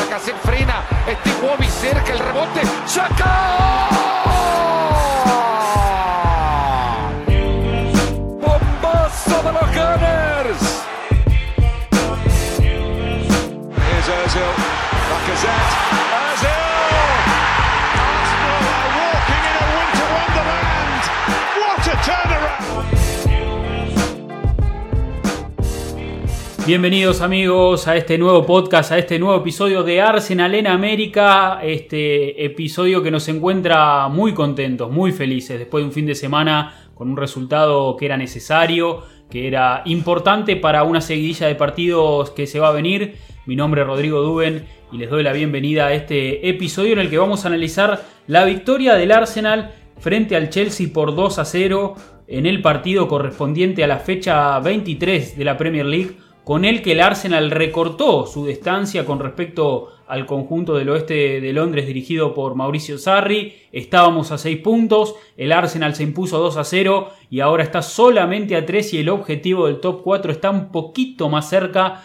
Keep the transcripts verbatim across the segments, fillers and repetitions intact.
Lacazette frena, este Wobby cerca, el rebote, ¡saca! ¡Bombazo de los Gunners! Here's Ozil, Lacazette, Ozil! Arsenal are walking in a winter wonderland! What a turnaround! Bienvenidos amigos a este nuevo podcast, a este nuevo episodio de Arsenal en América, este episodio que nos encuentra muy contentos, muy felices, después de un fin de semana con un resultado que era necesario, que era importante para una seguidilla de partidos que se va a venir. Mi nombre es Rodrigo Duben y les doy la bienvenida a este episodio en el que vamos a analizar la victoria del Arsenal frente al Chelsea por dos a cero en el partido correspondiente a la fecha veintitrés de la Premier League, con el que el Arsenal recortó su distancia con respecto al conjunto del oeste de Londres dirigido por Mauricio Sarri. Estábamos a seis puntos, el Arsenal se impuso dos a cero y ahora está solamente a tres y el objetivo del top cuatro está un poquito más cerca,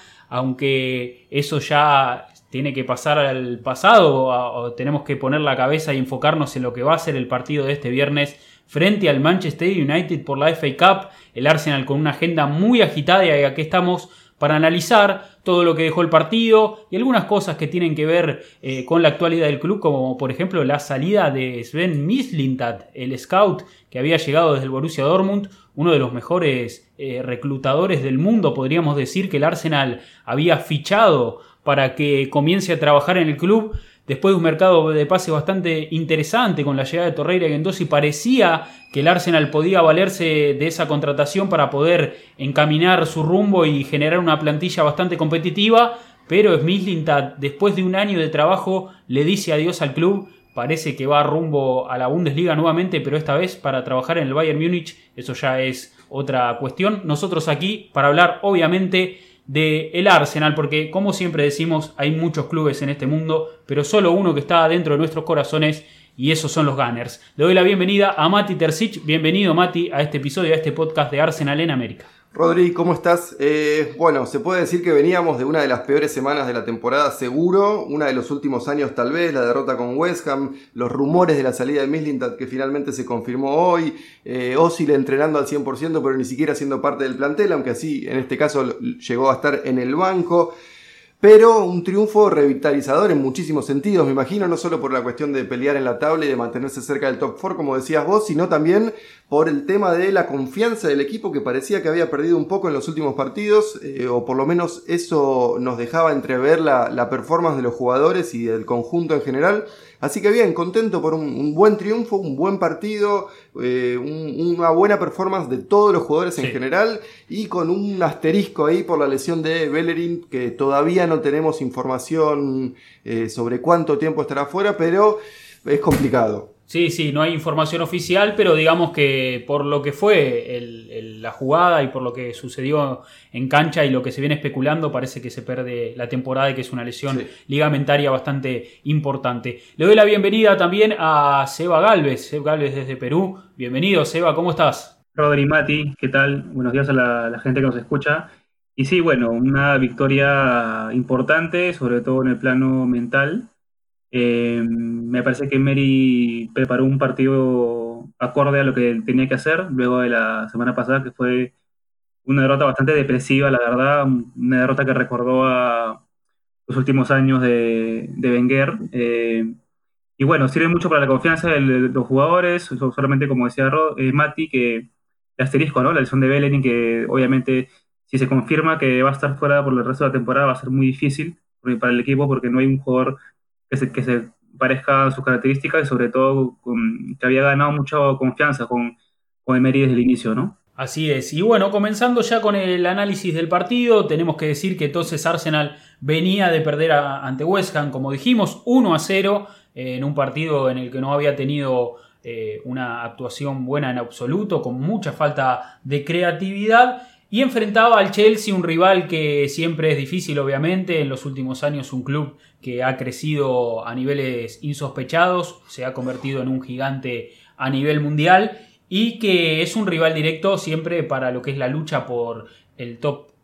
aunque eso ya tiene que pasar al pasado, o tenemos que poner la cabeza y enfocarnos en lo que va a ser el partido de este viernes frente al Manchester United por la F A Cup. El Arsenal con una agenda muy agitada y aquí estamos para analizar todo lo que dejó el partido y algunas cosas que tienen que ver eh, con la actualidad del club, como por ejemplo la salida de Sven Mislintat, el scout que había llegado desde el Borussia Dortmund, uno de los mejores eh, reclutadores del mundo, podríamos decir, que el Arsenal había fichado para que comience a trabajar en el club. Después de un mercado de pases bastante interesante con la llegada de Torreira y Guendouzi, parecía que el Arsenal podía valerse de esa contratación para poder encaminar su rumbo y generar una plantilla bastante competitiva, pero Mislintat, después de un año de trabajo, le dice adiós al club. Parece que va rumbo a la Bundesliga nuevamente, pero esta vez para trabajar en el Bayern Múnich. Eso ya es otra cuestión. Nosotros aquí para hablar, obviamente, de el Arsenal, porque como siempre decimos, hay muchos clubes en este mundo, pero solo uno que está dentro de nuestros corazones, y esos son los Gunners. Le doy la bienvenida a Mati Terzic. Bienvenido, Mati, a este episodio, a este podcast de Arsenal en América. Rodri, ¿cómo estás? Eh, bueno, se puede decir que veníamos de una de las peores semanas de la temporada, seguro, una de los últimos años tal vez, la derrota con West Ham, los rumores de la salida de Mislintat que finalmente se confirmó hoy, eh, Ozil entrenando al cien por ciento pero ni siquiera siendo parte del plantel, aunque así en este caso llegó a estar en el banco. Pero un triunfo revitalizador en muchísimos sentidos, me imagino, no solo por la cuestión de pelear en la tabla y de mantenerse cerca del top cuatro, como decías vos, sino también por el tema de la confianza del equipo, que parecía que había perdido un poco en los últimos partidos, eh, o por lo menos eso nos dejaba entrever la, la performance de los jugadores y del conjunto en general. Así que bien, contento por un, un buen triunfo, un buen partido, eh, un, una buena performance de todos los jugadores en sí. general, y con un asterisco ahí por la lesión de Bellerin, que todavía no tenemos información eh, sobre cuánto tiempo estará fuera, pero es complicado. Sí, sí, no hay información oficial, pero digamos que por lo que fue el, el, la jugada y por lo que sucedió en cancha y lo que se viene especulando, parece que se pierde la temporada y que es una lesión sí. ligamentaria bastante importante. Le doy la bienvenida también a Seba Galvez, Seba Galvez desde Perú. Bienvenido, Seba, ¿cómo estás? Rodri, Mati, ¿qué tal? Buenos días a la, la gente que nos escucha. Y sí, bueno, una victoria importante, sobre todo en el plano mental. Eh, me parece que Emery preparó un partido acorde a lo que tenía que hacer luego de la semana pasada, que fue una derrota bastante depresiva, la verdad, una derrota que recordó a los últimos años de, de Wenger. Eh, y bueno, sirve mucho para la confianza de los jugadores, solamente como decía Rod, eh, Mati, que el asterisco, ¿no? La lesión de Bellerin, que obviamente si se confirma que va a estar fuera por el resto de la temporada va a ser muy difícil para el equipo, porque no hay un jugador que se, que se parezca a sus características y sobre todo con, que había ganado mucha confianza con, con Emery desde el inicio, ¿no? Así es. Y bueno, comenzando ya con el análisis del partido, tenemos que decir que entonces Arsenal venía de perder a, ante West Ham, como dijimos, uno a cero, eh, en un partido en el que no había tenido eh, una actuación buena en absoluto, con mucha falta de creatividad. Y enfrentaba al Chelsea, un rival que siempre es difícil, obviamente. En los últimos años un club que ha crecido a niveles insospechados, se ha convertido en un gigante a nivel mundial y que es un rival directo siempre para lo que es la lucha por el top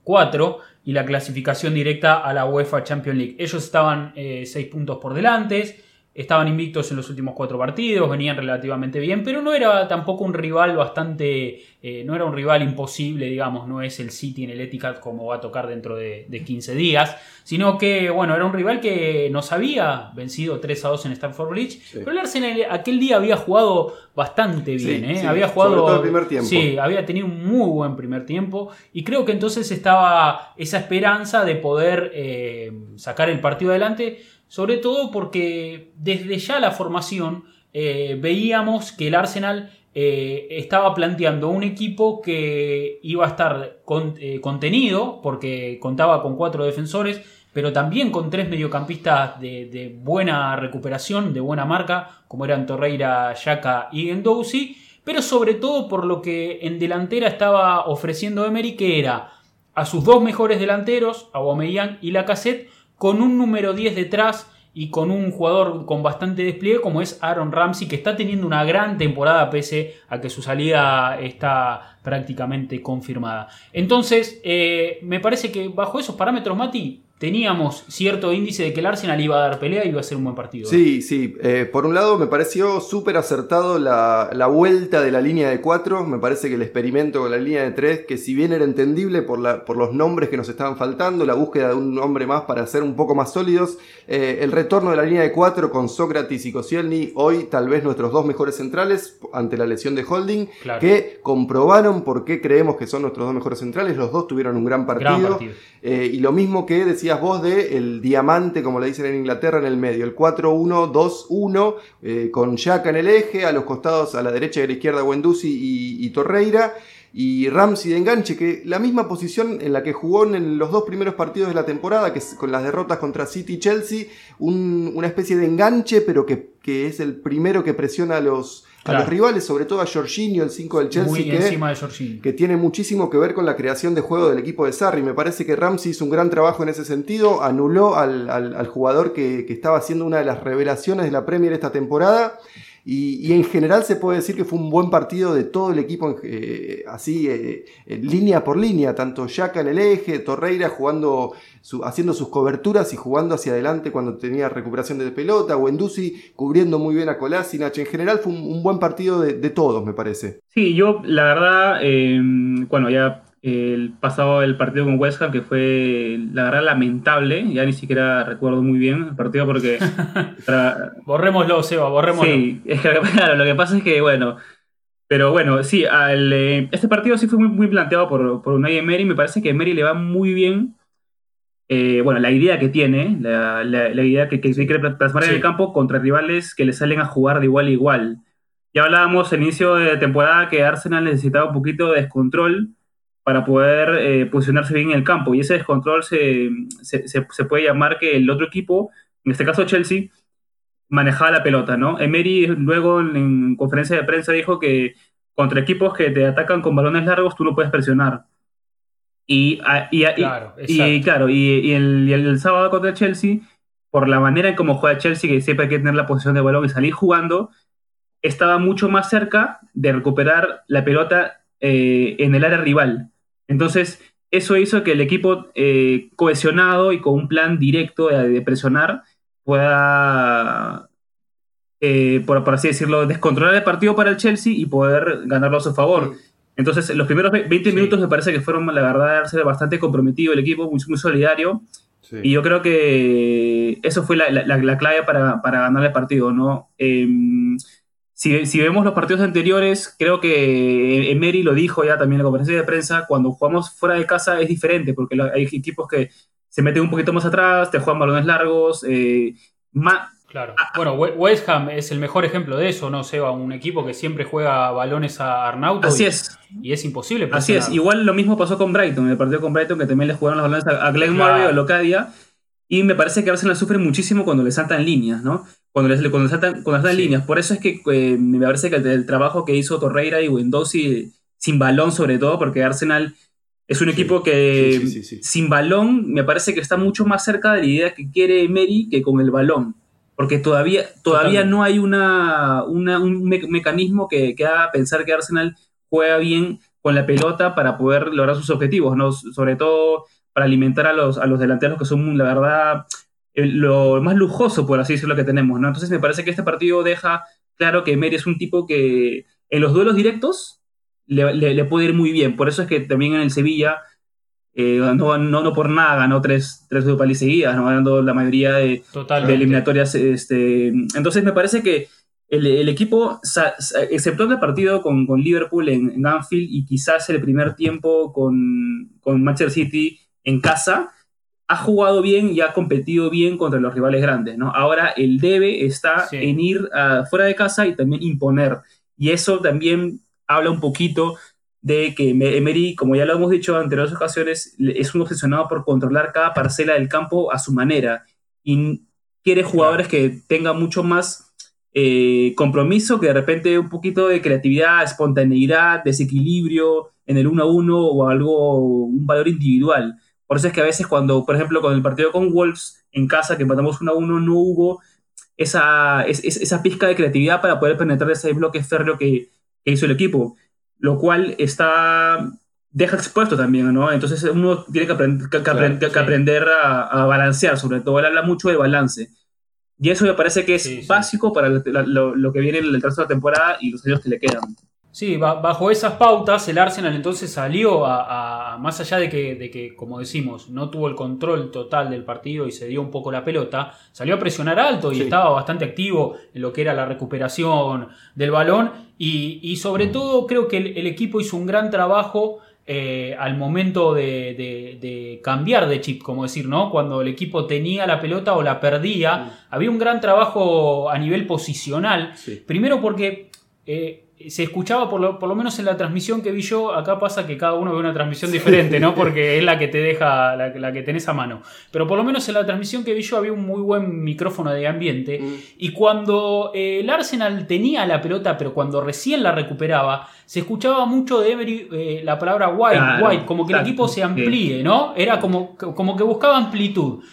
cuatro y la clasificación directa a la UEFA Champions League. Ellos estaban eh, seis puntos por delante, estaban invictos en los últimos cuatro partidos, venían relativamente bien, pero no era tampoco un rival bastante, eh, no era un rival imposible, digamos, no es el City en el Etihad como va a tocar dentro de, de quince días, sino que, bueno, era un rival que nos había vencido tres a dos en Stamford Bridge, sí. Pero el Arsenal aquel día había jugado bastante bien, sí, ¿eh? Sí, había jugado, sobre todo el primer tiempo. Sí, había tenido un muy buen primer tiempo, y creo que entonces estaba esa esperanza de poder eh, sacar el partido adelante. Sobre todo porque desde ya la formación eh, veíamos que el Arsenal eh, estaba planteando un equipo que iba a estar con, eh, contenido porque contaba con cuatro defensores, pero también con tres mediocampistas de, de buena recuperación, de buena marca, como eran Torreira, Xhaka y Guendouzi, pero sobre todo por lo que en delantera estaba ofreciendo Emery, que era a sus dos mejores delanteros, Aubameyang y Lacazette, con un número diez detrás y con un jugador con bastante despliegue como es Aaron Ramsey, que está teniendo una gran temporada pese a que su salida está prácticamente confirmada. Entonces, eh, me parece que bajo esos parámetros, Mati, teníamos cierto índice de que el Arsenal iba a dar pelea y iba a ser un buen partido. Sí, sí. Eh, por un lado me pareció súper acertado la, la vuelta de la línea de cuatro. Me parece que el experimento con la línea de tres, que si bien era entendible por, la, por los nombres que nos estaban faltando, la búsqueda de un hombre más para ser un poco más sólidos, eh, el retorno de la línea de cuatro con Sócrates y Koscielny, hoy tal vez nuestros dos mejores centrales ante la lesión de Holding, claro, que comprobaron por qué creemos que son nuestros dos mejores centrales. Los dos tuvieron un gran partido. Gran partido. Eh, y lo mismo que decía vos de el diamante, como le dicen en Inglaterra, en el medio, el cuatro uno dos uno, eh, con Xhaka en el eje, a los costados, a la derecha y a la izquierda Guendouzi y, y Torreira, y Ramsey de enganche, que la misma posición en la que jugó en los dos primeros partidos de la temporada, que es con las derrotas contra City y Chelsea, un, una especie de enganche, pero que, que es el primero que presiona a los... Claro. A los rivales, sobre todo a Jorginho, el cinco del Chelsea, Muy que, encima de Jorginho, que tiene muchísimo que ver con la creación de juego del equipo de Sarri. Me parece que Ramsey hizo un gran trabajo en ese sentido, anuló al, al, al jugador que, que estaba haciendo una de las revelaciones de la Premier esta temporada, y, y en general se puede decir que fue un buen partido de todo el equipo, eh, así, eh, línea por línea, tanto Xhaka en el eje, Torreira jugando... Su, haciendo sus coberturas y jugando hacia adelante cuando tenía recuperación de pelota, Guendouzi cubriendo muy bien a Kolasinac. En general fue un, un buen partido de, de todos, me parece. Sí, yo la verdad, eh, bueno, ya eh, el pasado el partido con West Ham, que fue la verdad lamentable, ya ni siquiera recuerdo muy bien el partido porque... tra... Borrémoslo, Seba, borrémoslo. Sí, es que, claro, lo que pasa es que, bueno... Pero bueno, sí, al, eh, este partido sí fue muy, muy planteado por, por Unai Emery. Me parece que Emery le va muy bien. Eh, bueno, la idea que tiene, la, la, la idea que, que quiere plasmar sí. en el campo contra rivales que le salen a jugar de igual a igual. Ya hablábamos al inicio de temporada que Arsenal necesitaba un poquito de descontrol para poder eh, posicionarse bien en el campo, y ese descontrol se, se, se, se puede llamar que el otro equipo, en este caso Chelsea, manejaba la pelota, ¿no? Emery luego en, en conferencia de prensa dijo que contra equipos que te atacan con balones largos tú no puedes presionar. Y, y, y, claro, y, y, claro, y, y, el, y el sábado contra Chelsea, por la manera en cómo juega Chelsea, que siempre hay que tener la posición de balón y salir jugando, estaba mucho más cerca de recuperar la pelota eh, en el área rival. Entonces, eso hizo que el equipo eh, cohesionado y con un plan directo de, de presionar pueda, eh, por, por así decirlo, descontrolar el partido para el Chelsea y poder ganarlo a su favor. Sí. Entonces, los primeros veinte sí. minutos me parece que fueron, la verdad, bastante comprometido el equipo, muy, muy solidario. Sí. Y yo creo que eso fue la, la, la clave para, para ganar el partido, ¿no? Eh, si, si vemos los partidos anteriores, creo que Emery lo dijo ya también en la conferencia de prensa, cuando jugamos fuera de casa es diferente, porque hay equipos que se meten un poquito más atrás, te juegan balones largos, eh, más... Claro. Bueno, West Ham es el mejor ejemplo de eso, ¿no, Seba? Un equipo que siempre juega balones a Arnauto. Así y, es. Y es imposible Así es. Igual lo mismo pasó con Brighton, en el partido con Brighton, que también le jugaron los balones a, a Glenn Murray o a Locadia. Y me parece que Arsenal sufre muchísimo cuando le saltan líneas, ¿no? Cuando le cuando saltan, cuando saltan sí. líneas. Por eso es que eh, me parece que el, el trabajo que hizo Torreira y Guendouzi, sin balón sobre todo, porque Arsenal es un sí. equipo que sí, sí, sí, sí. sin balón me parece que está mucho más cerca de la idea que quiere Emery que con el balón. Porque todavía, todavía no hay una, una, un me- mecanismo que, que haga pensar que Arsenal juega bien con la pelota para poder lograr sus objetivos, ¿no? Sobre todo para alimentar a los, a los delanteros que son, la verdad, el, lo más lujoso, por así decirlo, que tenemos, ¿no? Entonces me parece que este partido deja claro que Emery es un tipo que en los duelos directos le, le, le puede ir muy bien. Por eso es que también en el Sevilla, eh, no, no, no por nada ganó tres, tres Europa League seguidas, ¿no? Ganando la mayoría de, de eliminatorias. Este, entonces me parece que el, el equipo, excepto el partido con, con Liverpool en, en Anfield y quizás el primer tiempo con, con Manchester City en casa, ha jugado bien y ha competido bien contra los rivales grandes, ¿no? Ahora el debe está sí. en ir uh, fuera de casa y también imponer. Y eso también habla un poquito de que Emery, como ya lo hemos dicho en anteriores ocasiones, es un obsesionado por controlar cada parcela del campo a su manera. Y quiere jugadores claro. que tengan mucho más eh, compromiso, que de repente un poquito de creatividad, espontaneidad, desequilibrio en el uno a uno o algo, un valor individual. Por eso es que a veces cuando, por ejemplo, con el partido con Wolves en casa, que empatamos uno a uno, no hubo esa, es, esa pizca de creatividad para poder penetrar ese bloque férreo que, que hizo el equipo, lo cual está, deja expuesto también, ¿no? Entonces uno tiene que, aprend- que, claro, aprend- sí. que aprender a, a balancear, sobre todo. Él habla mucho de balance. Y eso me parece que es sí, básico sí. para lo, lo, lo que viene en el resto de la temporada y los años que le quedan. Sí, bajo esas pautas el Arsenal entonces salió a, a más allá de que, de que, como decimos, no tuvo el control total del partido y se dio un poco la pelota, salió a presionar alto y sí. estaba bastante activo en lo que era la recuperación del balón y, y sobre todo creo que el, el equipo hizo un gran trabajo eh, al momento de, de, de cambiar de chip, como decir, ¿no? Cuando el equipo tenía la pelota o la perdía, sí. había un gran trabajo a nivel posicional, sí. primero porque... Eh, se escuchaba, por lo, por lo menos en la transmisión que vi yo, acá pasa que cada uno ve una transmisión diferente, ¿no? Porque es la que te deja, la, la que tenés a mano. Pero por lo menos en la transmisión que vi yo había un muy buen micrófono de ambiente. Mm. Y cuando eh, el Arsenal tenía la pelota, pero cuando recién la recuperaba, se escuchaba mucho de Emery eh, la palabra wide, claro, wide, como que claro, el equipo se amplíe, ¿no? Era como, como que buscaba amplitud.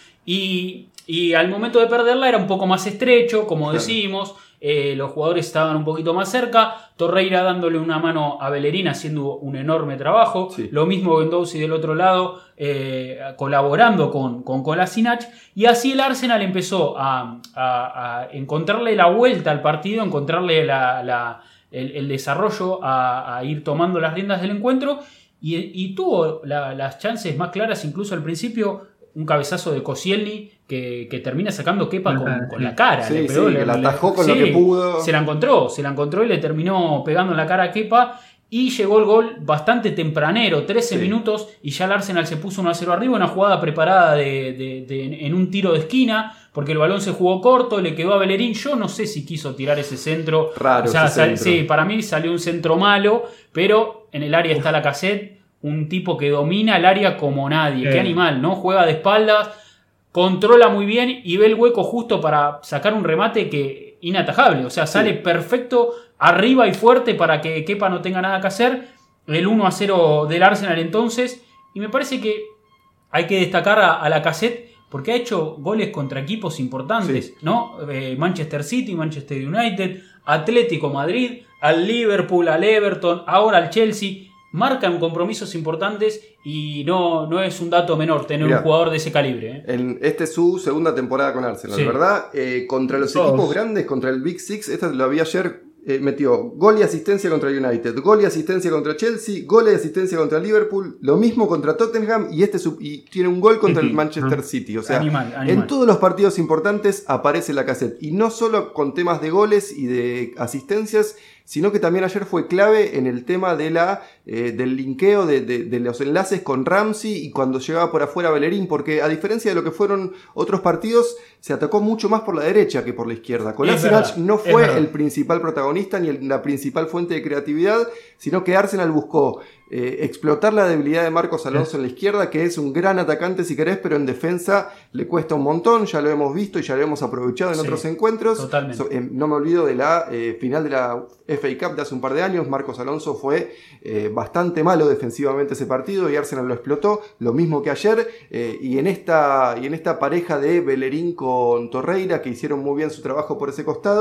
Y, y al momento de perderla era un poco más estrecho, como claro. decimos. Eh, los jugadores estaban un poquito más cerca, Torreira dándole una mano a Bellerín haciendo un enorme trabajo, sí. lo mismo Guendouzi del otro lado eh, colaborando con, con Kolasinac, y así el Arsenal empezó a, a, a encontrarle la vuelta al partido, encontrarle la, la, el, el desarrollo, a, a ir tomando las riendas del encuentro y, y tuvo la, las chances más claras incluso al principio. Un cabezazo de Koscielny que, que termina sacando Kepa con, con la cara. Sí, le pegó, sí, le, que la atajó le, con sí, lo que pudo. Se la encontró, se la encontró y le terminó pegando en la cara a Kepa. Y llegó el gol bastante tempranero, trece sí. minutos, y ya el Arsenal se puso uno a cero arriba. Una jugada preparada de, de, de, en un tiro de esquina, porque el balón se jugó corto, le quedó a Bellerín. Yo no sé si quiso tirar ese centro. Raro. O sea, ese sal, centro. Sí, para mí salió un centro malo, pero en el área está Lacazette, un tipo que domina el área como nadie. Eh. Qué animal, ¿no? Juega de espaldas, controla muy bien y ve el hueco justo para sacar un remate que inatajable. O sea, sale sí. perfecto arriba y fuerte para que Kepa no tenga nada que hacer. El uno a cero del Arsenal entonces. Y me parece que hay que destacar a, a Lacazette porque ha hecho goles contra equipos importantes, sí. ¿no? Eh, Manchester City, Manchester United, Atlético Madrid, al Liverpool, al Everton, ahora al Chelsea. Marcan compromisos importantes y no, no es un dato menor tener Mirá, un jugador de ese calibre. ¿eh? En, este es su segunda temporada con Arsenal, sí. ¿verdad? Eh, contra los Todos. equipos grandes, contra el Big Six, esta lo vi ayer, eh, metió gol y asistencia contra el United, gol y asistencia contra Chelsea, gol y asistencia contra Liverpool, lo mismo contra Tottenham y, este sub, y tiene un gol contra el Manchester City. O sea, animal, animal. En todos los partidos importantes aparece Lacazette. Y no solo con temas de goles y de asistencias, sino que también ayer fue clave en el tema de la, eh, del linkeo de, de, de los enlaces con Ramsey y cuando llegaba por afuera Bellerín, porque a diferencia de lo que fueron otros partidos, se atacó mucho más por la derecha que por la izquierda. Kolasinac no fue el principal protagonista ni el, la principal fuente de creatividad, sino que Arsenal buscó eh, explotar la debilidad de Marcos Alonso sí. en la izquierda, que es un gran atacante si querés, pero en defensa le cuesta un montón, ya lo hemos visto y ya lo hemos aprovechado en sí, otros encuentros. Totalmente. So, eh, no me olvido de la eh, final de la F A Cup de hace un par de años. Marcos Alonso fue eh, bastante malo defensivamente ese partido y Arsenal lo explotó, lo mismo que ayer, eh, y, en esta, y en esta pareja de Bellerín con Torreira, que hicieron muy bien su trabajo por ese costado.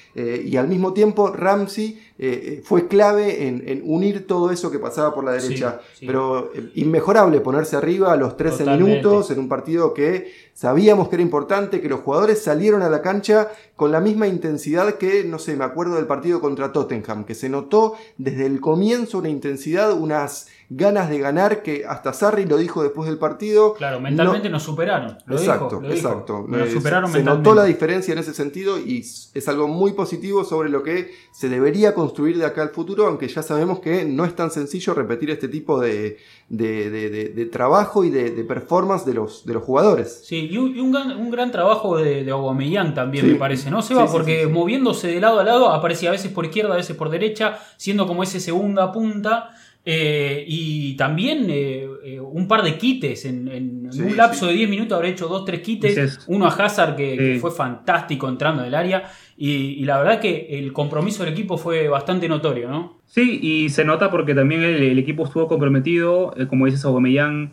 eh, y al mismo tiempo Ramsey eh, fue clave en, en unir todo eso que pasaba por la derecha. Sí, sí. Pero eh, inmejorable ponerse arriba a los trece Totalmente. Minutos en un partido que sabíamos que era importante, que los jugadores salieron a la cancha con la misma intensidad que, no sé, me acuerdo del partido contra Tottenham, que se notó desde el comienzo una intensidad, unas ganas de ganar, que hasta Sarri lo dijo después del partido. Claro, mentalmente no, nos superaron. Lo exacto, dijo, lo exacto. Dijo. Nos superaron se notó la diferencia en ese sentido y es algo muy positivo sobre lo que se debería construir de acá al futuro, aunque ya sabemos que no es tan sencillo repetir este tipo de, de, de, de, de trabajo y de, de performance de los, de los jugadores. Sí, y un, y un, gran, un gran trabajo de, de Aubameyang también, sí. me parece, ¿no, Seba? Sí, sí, Porque sí, sí. moviéndose de lado a lado, aparecía a veces por izquierda, a veces por derecha, siendo como ese segunda punta. Eh, y también eh, eh, un par de quites en, en sí, un lapso sí. de diez minutos habré hecho dos tres quites, es uno a Hazard que, sí. que fue fantástico entrando en el área y, y la verdad que el compromiso del equipo fue bastante notorio, ¿no? Sí, y se nota porque también el, el equipo estuvo comprometido, eh, como dices Aubameyang,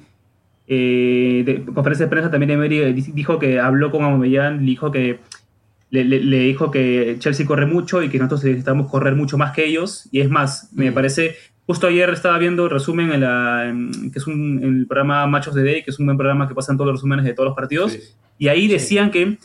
eh, de conferencia de prensa también Emery dijo que habló con Aubameyang, le dijo que le, le, le dijo que Chelsea corre mucho y que nosotros necesitamos correr mucho más que ellos, y es más, mm. me parece. Justo ayer estaba viendo el resumen en, la, en, que es un, en el programa Match of the Day, que es un buen programa que pasan todos los resúmenes de todos los partidos, sí. y ahí decían sí. que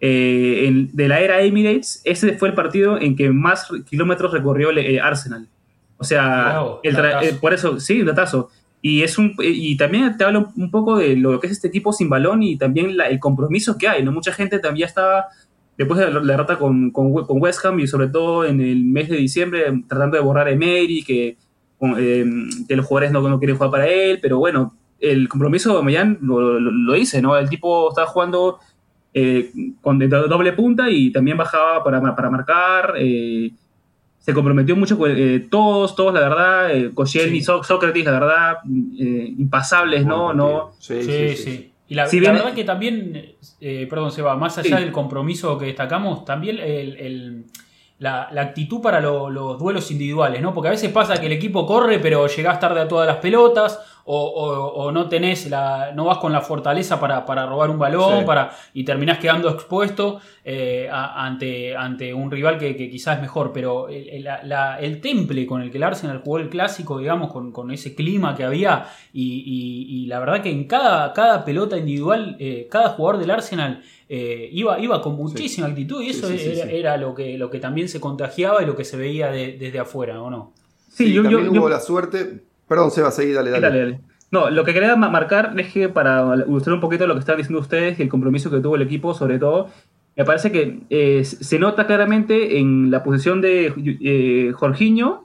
eh, en, de la era Emirates, ese fue el partido en que más kilómetros recorrió el, el Arsenal. O sea, wow, el tra- eh, por eso, sí, un datazo. Y, es un, y también te hablo un poco de lo que es este equipo sin balón y también la, el compromiso que hay, ¿no? Mucha gente también estaba, después de la derrota con, con, con West Ham y sobre todo en el mes de diciembre, tratando de borrar a Emery, que Eh, que los jugadores no, no quieren jugar para él, pero bueno, el compromiso de Aubameyang lo, lo, lo hice, ¿no? El tipo estaba jugando eh, con de doble punta y también bajaba para, para marcar, eh, se comprometió mucho con eh, todos, todos la verdad, eh, Koscielny, sí. Sócrates, la verdad, eh, impasables, ¿no? no sí, sí, sí, sí. Y la, si la bien, verdad que también, eh, perdón Seba, más allá sí. del compromiso que destacamos, también el... el La, la actitud para lo, los duelos individuales, ¿no? Porque a veces pasa que el equipo corre, pero llegás tarde a todas las pelotas, o, o, o no tenés la, no vas con la fortaleza para, para robar un balón, sí. para, y terminás quedando expuesto eh, a, ante, ante un rival que, que quizás es mejor. Pero el, la, la, el temple con el que el Arsenal jugó el clásico, digamos, con, con ese clima que había, y, y, y la verdad que en cada, cada pelota individual, eh, cada jugador del Arsenal Eh, iba, iba con muchísima sí. actitud y eso sí, sí, era, sí, sí. era lo que, lo que también se contagiaba y lo que se veía de, desde afuera, ¿o no? Sí, sí yo, también yo, hubo yo, la suerte. Perdón, Seba, seguí, dale, dale. dale, dale. No, lo que quería marcar es que para ilustrar un poquito lo que están diciendo ustedes y el compromiso que tuvo el equipo, sobre todo, me parece que eh, se nota claramente en la posición de eh, Jorginho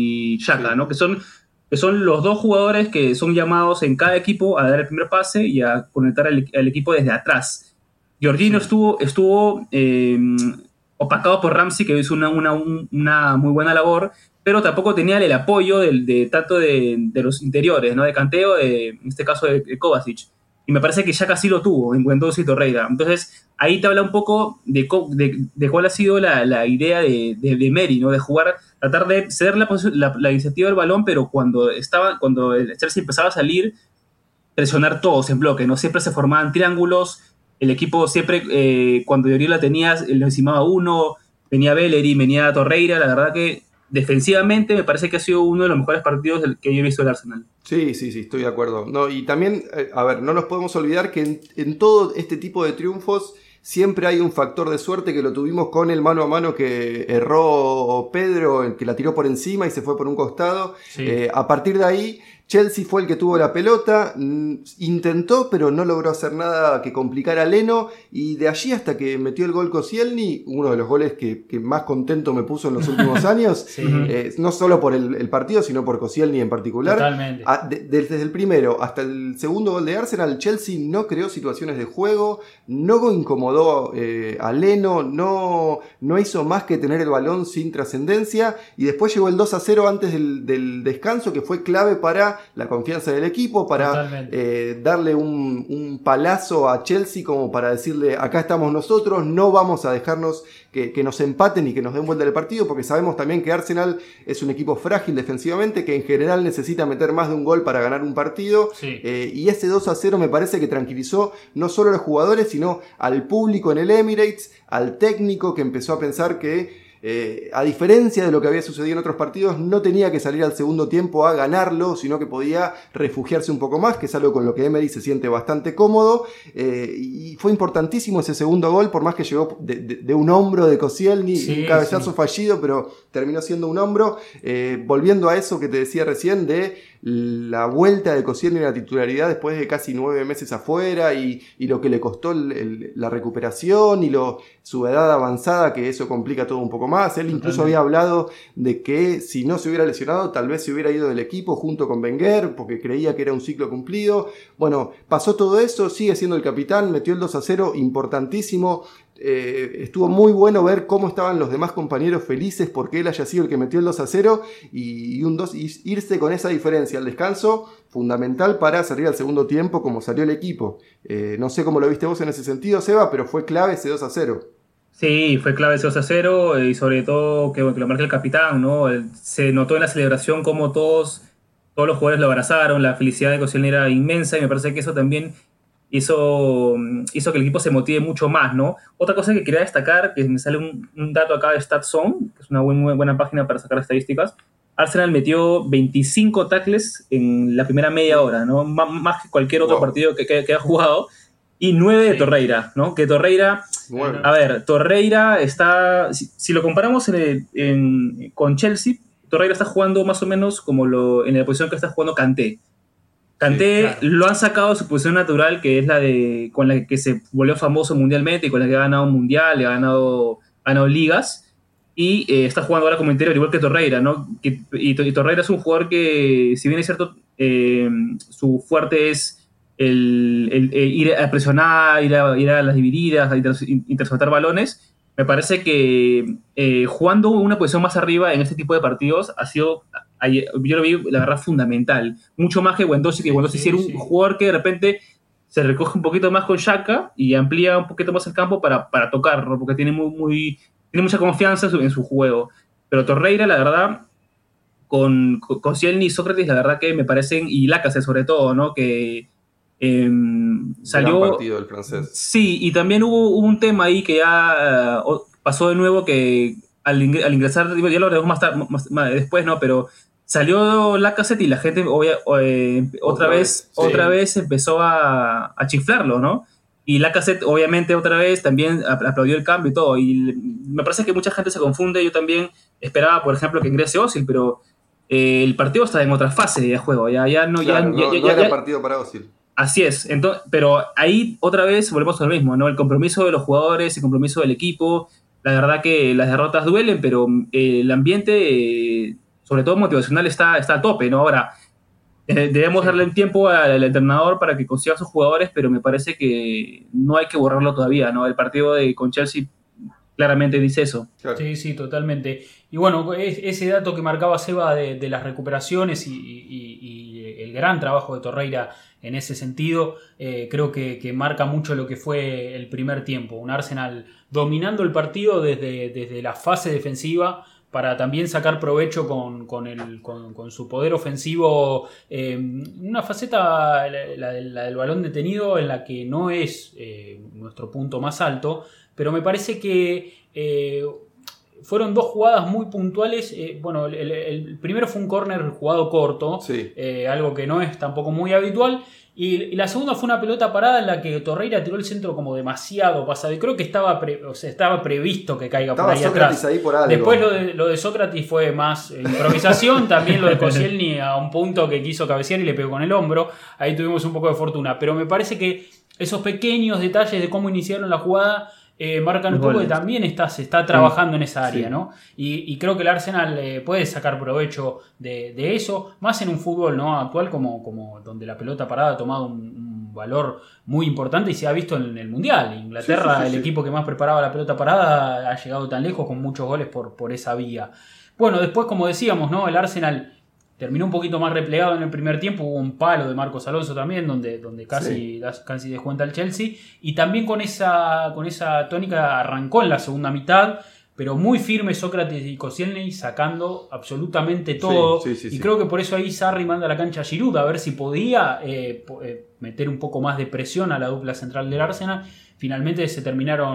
y Xhaka, sí. ¿no? Que son, que son los dos jugadores que son llamados en cada equipo a dar el primer pase y a conectar al, al equipo desde atrás. Jorginho sí. estuvo, estuvo eh, opacado por Ramsey, que hizo una, una, una muy buena labor, pero tampoco tenía el apoyo de, de tanto de, de los interiores, ¿no? De Canteo, de, en este caso de, de Kovacic. Y me parece que Xhaka sí lo tuvo en Guendouzi y Torreira. Entonces, ahí te habla un poco de, de, de cuál ha sido la, la idea de, de, de Emery, ¿no? De jugar, tratar de ceder la, la, la iniciativa del balón, pero cuando, estaba, cuando el Chelsea empezaba a salir, presionar todos en bloque, ¿no? Siempre se formaban triángulos. El equipo siempre, eh, cuando Lloris la tenía, lo encimaba uno, venía Bellerín, venía Torreira. La verdad que defensivamente me parece que ha sido uno de los mejores partidos que yo he visto del Arsenal. Sí, sí, sí, estoy de acuerdo. No, y también, eh, a ver, no nos podemos olvidar que en, en todo este tipo de triunfos siempre hay un factor de suerte, que lo tuvimos con el mano a mano que erró Pedro, el que la tiró por encima y se fue por un costado. Sí. Eh, a partir de ahí, Chelsea fue el que tuvo la pelota, intentó, pero no logró hacer nada que complicara a Leno, y de allí hasta que metió el gol Koscielny, uno de los goles que, que más contento me puso en los últimos años, sí. eh, no solo por el, el partido, sino por Koscielny en particular. Totalmente. A, de, de, desde el primero hasta el segundo gol de Arsenal, Chelsea no creó situaciones de juego, no incomodó eh, a Leno, no, no hizo más que tener el balón sin trascendencia, y después llegó el dos a cero antes del, del descanso, que fue clave para la confianza del equipo, para eh, darle un, un palazo a Chelsea, como para decirle, acá estamos nosotros, no vamos a dejarnos que, que nos empaten y que nos den vuelta el partido, porque sabemos también que Arsenal es un equipo frágil defensivamente, que en general necesita meter más de un gol para ganar un partido, sí. eh, y ese dos a cero me parece que tranquilizó no solo a los jugadores, sino al público en el Emirates, al técnico, que empezó a pensar que Eh, a diferencia de lo que había sucedido en otros partidos, no tenía que salir al segundo tiempo a ganarlo, sino que podía refugiarse un poco más, que es algo con lo que Emery se siente bastante cómodo. Eh, y fue importantísimo ese segundo gol, por más que llegó de, de, de un hombro de Koscielny, sí, un cabezazo sí. fallido, pero terminó siendo un hombro. Eh, volviendo a eso que te decía recién de la vuelta de Koscielny a la titularidad después de casi nueve meses afuera y, y lo que le costó el, el, la recuperación y lo, su edad avanzada, que eso complica todo un poco más. Él incluso había hablado de que si no se hubiera lesionado tal vez se hubiera ido del equipo junto con Wenger porque creía que era un ciclo cumplido. Bueno, pasó todo eso, sigue siendo el capitán, metió el dos a cero, importantísimo. Eh, estuvo muy bueno ver cómo estaban los demás compañeros felices porque él haya sido el que metió el dos a cero y, y, un dos, y irse con esa diferencia al descanso, fundamental para salir al segundo tiempo como salió el equipo. Eh, no sé cómo lo viste vos en ese sentido, Seba, pero fue clave ese dos a cero. Sí, fue clave ese dos a cero y sobre todo que, que lo marque el capitán, ¿no? Se notó en la celebración cómo todos, todos los jugadores lo abrazaron, la felicidad de Koscielny era inmensa y me parece que eso también Hizo, hizo que el equipo se motive mucho más, ¿no? Otra cosa que quería destacar, que me sale un, un dato acá de StatZone, que es una muy, muy buena página para sacar estadísticas. Arsenal metió veinticinco tackles en la primera media hora, ¿no? M- más que cualquier otro wow. partido que, que, que ha jugado. Y nueve sí. de Torreira, ¿no? Que Torreira, bueno. a ver, Torreira está, si, si lo comparamos en el, en, con Chelsea, Torreira está jugando más o menos como lo, en la posición que está jugando Kanté. Kanté sí, claro. lo han sacado de su posición natural, que es la de con la que se volvió famoso mundialmente y con la que ha ganado un mundial, ha ganado, ha ganado ligas, y eh, está jugando ahora como interior, igual que Torreira, ¿no? Que, y, y Torreira es un jugador que, si bien es cierto, eh, su fuerte es el, el, el ir a presionar, ir a, ir a las divididas, a inter, interceptar balones. Me parece que eh, jugando una posición más arriba en este tipo de partidos ha sido... Yo lo vi, la verdad, fundamental. Mucho más que Guendouzi, que Guendouzi sí, era un sí. jugador que de repente se recoge un poquito más con Xhaka y amplía un poquito más el campo para, para tocar, ¿no? Porque tiene, muy, muy, tiene mucha confianza en su, en su juego. Pero Torreira, la verdad, con Koscielny y Sócrates, la verdad que me parecen, y Lacazette sobre todo, ¿no? Que eh, salió... Gran partido del francés. Sí, y también hubo, hubo un tema ahí que ya uh, pasó de nuevo, que al, ing- al ingresar, ya lo haremos más, tarde, más, más después, ¿no? Pero salió Lacazette y la gente obvia, eh, otra, otra vez, vez sí. otra vez empezó a, a chiflarlo, ¿no? Y Lacazette obviamente otra vez también aplaudió el cambio y todo. Y me parece que mucha gente se confunde. Yo también esperaba, por ejemplo, que ingrese Özil, pero eh, el partido está en otra fase de juego. Ya, ya no, claro, ya, no, ya, no ya, era ya, partido para Özil. Así es. Entonces, pero ahí otra vez volvemos a lo mismo, ¿no? El compromiso de los jugadores, el compromiso del equipo. La verdad que las derrotas duelen, pero eh, el ambiente... Eh, sobre todo motivacional, está, está a tope, ¿no? Ahora, eh, debemos sí. darle un tiempo al entrenador para que consiga a sus jugadores, pero me parece que no hay que borrarlo todavía, ¿no? El partido de, con Chelsea claramente dice eso. Claro. Sí, sí, totalmente. Y bueno, ese dato que marcaba Seba de, de las recuperaciones y, y, y el gran trabajo de Torreira en ese sentido, eh, creo que, que marca mucho lo que fue el primer tiempo. Un Arsenal dominando el partido desde, desde la fase defensiva, para también sacar provecho con, con, el, con, con su poder ofensivo, eh, una faceta, la, la, la del balón detenido, en la que no es eh, nuestro punto más alto, pero me parece que eh, fueron dos jugadas muy puntuales. Eh, bueno, el, el primero fue un córner jugado corto, sí. eh, algo que no es tampoco muy habitual. Y la segunda fue una pelota parada en la que Torreira tiró el centro como demasiado pasado. Y creo que estaba, pre, o sea, estaba previsto que caiga estaba por ahí Sócrates atrás. Ahí por algo. Después lo de, lo de Sócrates fue más improvisación. También lo de Koscielny a un punto que quiso cabecear y le pegó con el hombro. Ahí tuvimos un poco de fortuna. Pero me parece que esos pequeños detalles de cómo iniciaron la jugada eh, marcan un poco que también está, se está trabajando sí. en esa área, sí. ¿no? Y, y creo que el Arsenal eh, puede sacar provecho de, de eso, más en un fútbol, ¿no?, actual como, como donde la pelota parada ha tomado un, un valor muy importante y se ha visto en el Mundial. Inglaterra, sí, sí, sí, el sí. equipo que más preparaba la pelota parada, ha llegado tan lejos con muchos goles por, por esa vía. Bueno, después, como decíamos, ¿no?, el Arsenal terminó un poquito más replegado en el primer tiempo. Hubo un palo de Marcos Alonso también, donde, donde casi, sí. casi descuenta el Chelsea. Y también con esa, con esa tónica arrancó en la segunda mitad, pero muy firme Sócrates y Koscielny, sacando absolutamente todo. Sí, sí, sí, y sí. creo que por eso ahí Sarri manda a la cancha a Giroud, a ver si podía eh, meter un poco más de presión a la dupla central del Arsenal. Finalmente se terminaron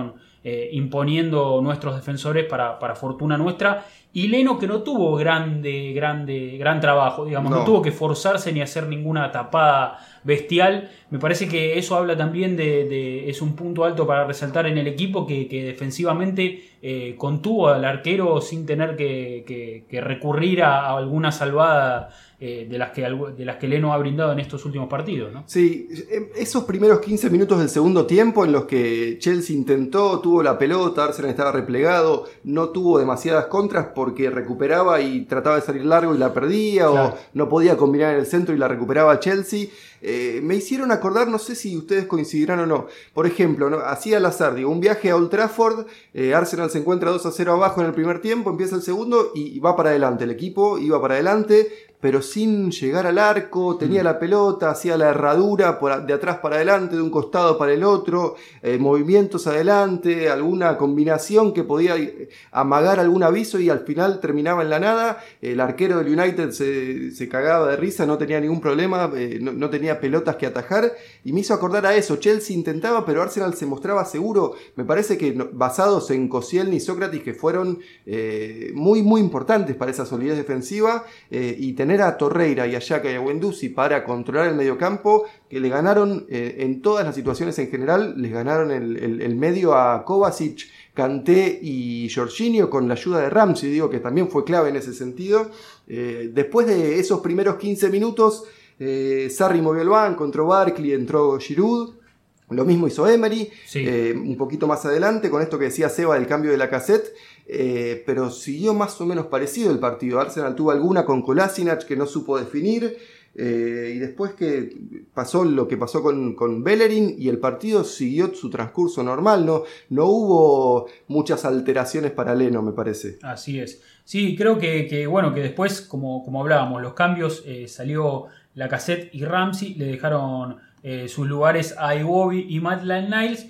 eh, imponiendo nuestros defensores para, para fortuna nuestra. Y Leno, que no tuvo grande, grande, gran trabajo, digamos, no. no tuvo que forzarse ni hacer ninguna tapada bestial. Me parece que eso habla también de, de es un punto alto para resaltar en el equipo, que, que defensivamente eh, contuvo al arquero sin tener que, que, que recurrir a, a alguna salvada eh, de las que de las que Leno ha brindado en estos últimos partidos, ¿no? Sí, esos primeros quince minutos del segundo tiempo en los que Chelsea intentó, tuvo la pelota, Arsenal estaba replegado, no tuvo demasiadas contras porque recuperaba y trataba de salir largo y la perdía, claro. o no podía combinar en el centro y la recuperaba Chelsea. Eh, me hicieron acordar, no sé si ustedes coincidirán o no, por ejemplo, ¿no? Así al azar, digo, un viaje a Old Trafford, eh, Arsenal se encuentra dos a cero abajo en el primer tiempo, empieza el segundo y va para adelante, el equipo iba para adelante, pero sin llegar al arco, tenía mm. la pelota, hacía la herradura por, de atrás para adelante, de un costado para el otro, eh, movimientos adelante, alguna combinación que podía amagar algún aviso y al final terminaba en la nada. El arquero del United se, se cagaba de risa, no tenía ningún problema, eh, no, no tenía pelotas que atajar y me hizo acordar a eso. Chelsea intentaba, pero Arsenal se mostraba seguro. Me parece que basados en Koscielny y Sócrates, que fueron eh, muy muy importantes para esa solidez defensiva, eh, y tener a Torreira y a Xhaka y a Guendouzi para controlar el mediocampo, que le ganaron eh, en todas las situaciones en general, les ganaron el, el, el medio a Kovacic, Kanté y Jorginho con la ayuda de Ramsey, digo que también fue clave en ese sentido. Eh, después de esos primeros quince minutos, eh, Sarri movió el banco, entró Barkley, entró Giroud. Lo mismo hizo Emery, sí. eh, un poquito más adelante, con esto que decía Seba del cambio de Lacazette, eh, pero siguió más o menos parecido el partido. Arsenal tuvo alguna con Kolasinac que no supo definir, eh, y después que pasó lo que pasó con, con Bellerin, y el partido siguió su transcurso normal, no, no hubo muchas alteraciones para Leno, me parece. Así es. Sí, creo que, que bueno, que después, como, como hablábamos, los cambios, eh, salió Lacazette y Ramsey, le dejaron Eh, sus lugares a Iwobi y Maitland-Niles,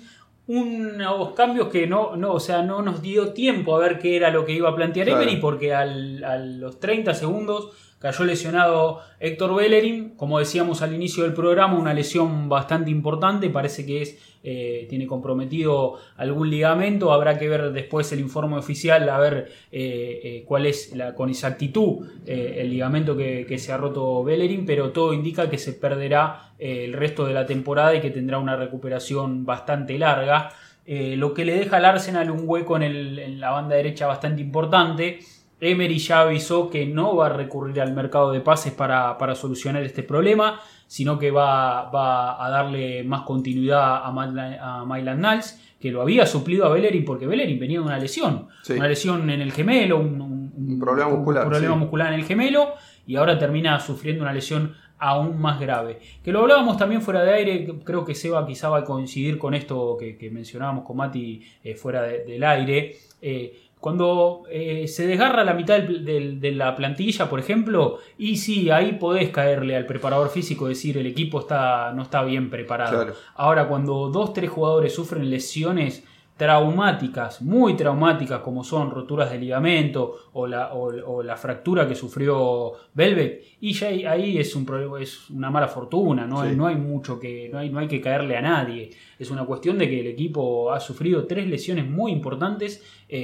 unos cambios que no, no, o sea, no nos dio tiempo a ver qué era lo que iba a plantear claro. Emery, porque al, a los treinta segundos cayó lesionado Héctor Bellerin, como decíamos al inicio del programa, una lesión bastante importante, parece que es, eh, tiene comprometido algún ligamento, habrá que ver después el informe oficial, a ver eh, eh, cuál es la, con exactitud eh, el ligamento que, que se ha roto Bellerin, pero todo indica que se perderá eh, el resto de la temporada y que tendrá una recuperación bastante larga, eh, lo que le deja al Arsenal un hueco en, el, en la banda derecha bastante importante. Emery ya avisó que no va a recurrir al mercado de pases para, para solucionar este problema, sino que va, va a darle más continuidad a, a Maitland-Niles, que lo había suplido a Bellerin, porque Bellerin venía de una lesión, sí. una lesión en el gemelo, un, un, un problema, muscular, un problema sí. muscular en el gemelo, y ahora termina sufriendo una lesión aún más grave. Que lo hablábamos también fuera de aire, creo que Seba quizá va a coincidir con esto que, que mencionábamos con Mati eh, fuera de, del aire. Eh, Cuando eh, se desgarra la mitad del, del, de la plantilla, por ejemplo, y sí, ahí podés caerle al preparador físico, decir el equipo está, no está bien preparado. Claro. Ahora, cuando dos, tres jugadores sufren lesiones traumáticas, muy traumáticas, como son roturas de ligamento o la, o, o la fractura que sufrió Velvet, y ya ahí es, un, es una mala fortuna, ¿no? Sí. no hay mucho que, no hay, no hay que caerle a nadie. Es una cuestión de que el equipo ha sufrido tres lesiones muy importantes,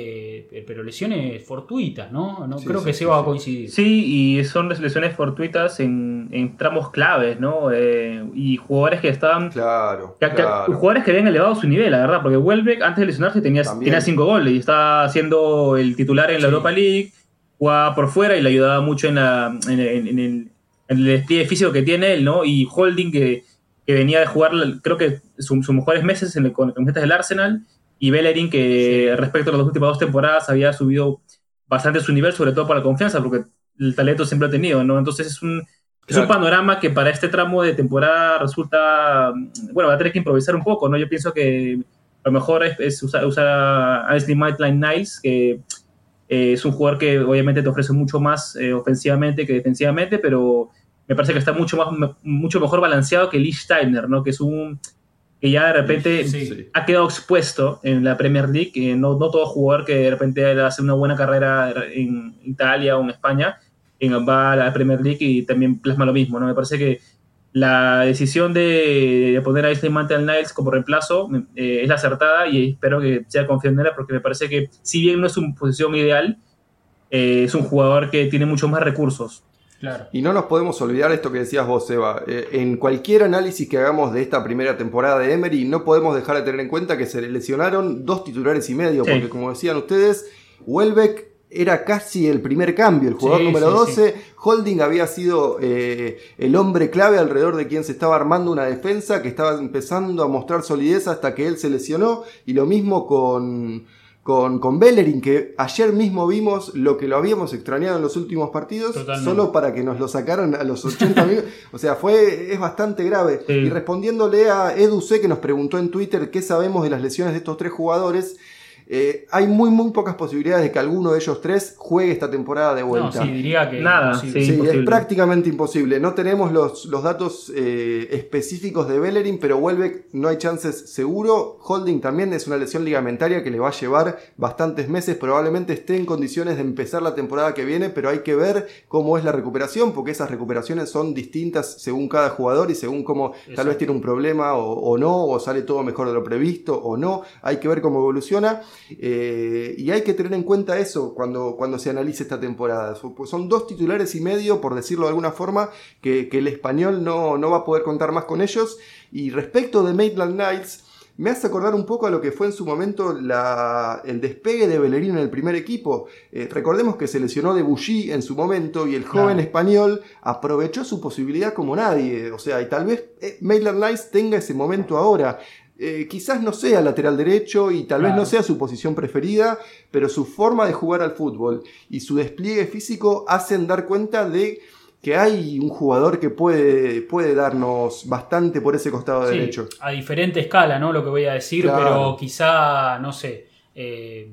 eh, pero lesiones fortuitas, ¿no? no sí, creo sí, que se sí, va a coincidir. Sí, y son lesiones fortuitas en, en tramos claves, ¿no? Eh, y jugadores que estaban... Claro, que, claro. Que, jugadores que habían elevado su nivel, la verdad, porque Welbeck antes de lesionarse tenía, tenía cinco goles y estaba siendo el titular en la sí. Europa League, jugaba por fuera y le ayudaba mucho en, la, en, en, en, el, en el despliegue físico que tiene él, ¿no? Y Holding, que, que venía de jugar, creo que sus su mejores meses en el, con camisetas del Arsenal, y Bellerin, que sí. respecto a las últimas dos temporadas había subido bastante su nivel, sobre todo por la confianza, porque el talento siempre lo ha tenido, ¿no? Entonces es un, claro. es un panorama que para este tramo de temporada resulta... Bueno, va a tener que improvisar un poco, ¿no? Yo pienso que lo mejor es, es usar, usar a Ainsley Maitland-Niles, que eh, es un jugador que obviamente te ofrece mucho más eh, ofensivamente que defensivamente, pero me parece que está mucho, más, mucho mejor balanceado que Lee Steiner, ¿no? Que es un... que ya de repente sí, sí. ha quedado expuesto en la Premier League, que no, no todo jugador que de repente hace una buena carrera en Italia o en España en, va a la Premier League y también plasma lo mismo, ¿no? Me parece que la decisión de, de poner a Ainsley Maitland-Niles como reemplazo eh, es la acertada y espero que sea confiando en él porque me parece que si bien no es su posición ideal, eh, es un jugador que tiene muchos más recursos. Claro. Y no nos podemos olvidar esto que decías vos, Seba. Eh, en cualquier análisis que hagamos de esta primera temporada de Emery, no podemos dejar de tener en cuenta que se le lesionaron dos titulares y medio, sí. Porque como decían ustedes, Welbeck era casi el primer cambio, el jugador sí, número sí, doce. Sí. Holding había sido eh, el hombre clave alrededor de quien se estaba armando una defensa que estaba empezando a mostrar solidez hasta que él se lesionó. Y lo mismo con... Con, con Bellerin, que ayer mismo vimos lo que lo habíamos extrañado en los últimos partidos. Totalmente. Solo para que nos lo sacaran a los ochenta minutos. O sea, fue, es bastante grave. Sí. Y respondiéndole a Edu C, que nos preguntó en Twitter qué sabemos de las lesiones de estos tres jugadores, eh, hay muy muy pocas posibilidades de que alguno de ellos tres juegue esta temporada de vuelta. No, sí, diría que nada. Sí, sí, es prácticamente imposible. No tenemos los, los datos eh, específicos de Bellerin, pero Welbeck no hay chances seguro. Holding también es una lesión ligamentaria que le va a llevar bastantes meses. Probablemente esté en condiciones de empezar la temporada que viene, pero hay que ver cómo es la recuperación, porque esas recuperaciones son distintas según cada jugador y según cómo Exacto. Tal vez tiene un problema o, o no, o sale todo mejor de lo previsto o no. Hay que ver cómo evoluciona. Eh, y hay que tener en cuenta eso cuando, cuando se analice esta temporada. Son dos titulares y medio, por decirlo de alguna forma, que, que el español no, no va a poder contar más con ellos. Y respecto de Maitland-Niles, me hace acordar un poco a lo que fue en su momento la, el despegue de Bellerin en el primer equipo. Eh, recordemos que se lesionó Debuchy en su momento y el joven claro. español aprovechó su posibilidad como nadie. O sea, y tal vez eh, Maitland-Niles tenga ese momento ahora. Eh, quizás no sea lateral derecho y tal claro. vez no sea su posición preferida, pero su forma de jugar al fútbol y su despliegue físico hacen dar cuenta de que hay un jugador que puede, puede darnos bastante por ese costado sí, derecho. A diferente escala, ¿no? Lo que voy a decir, claro. pero quizá, no sé... Eh...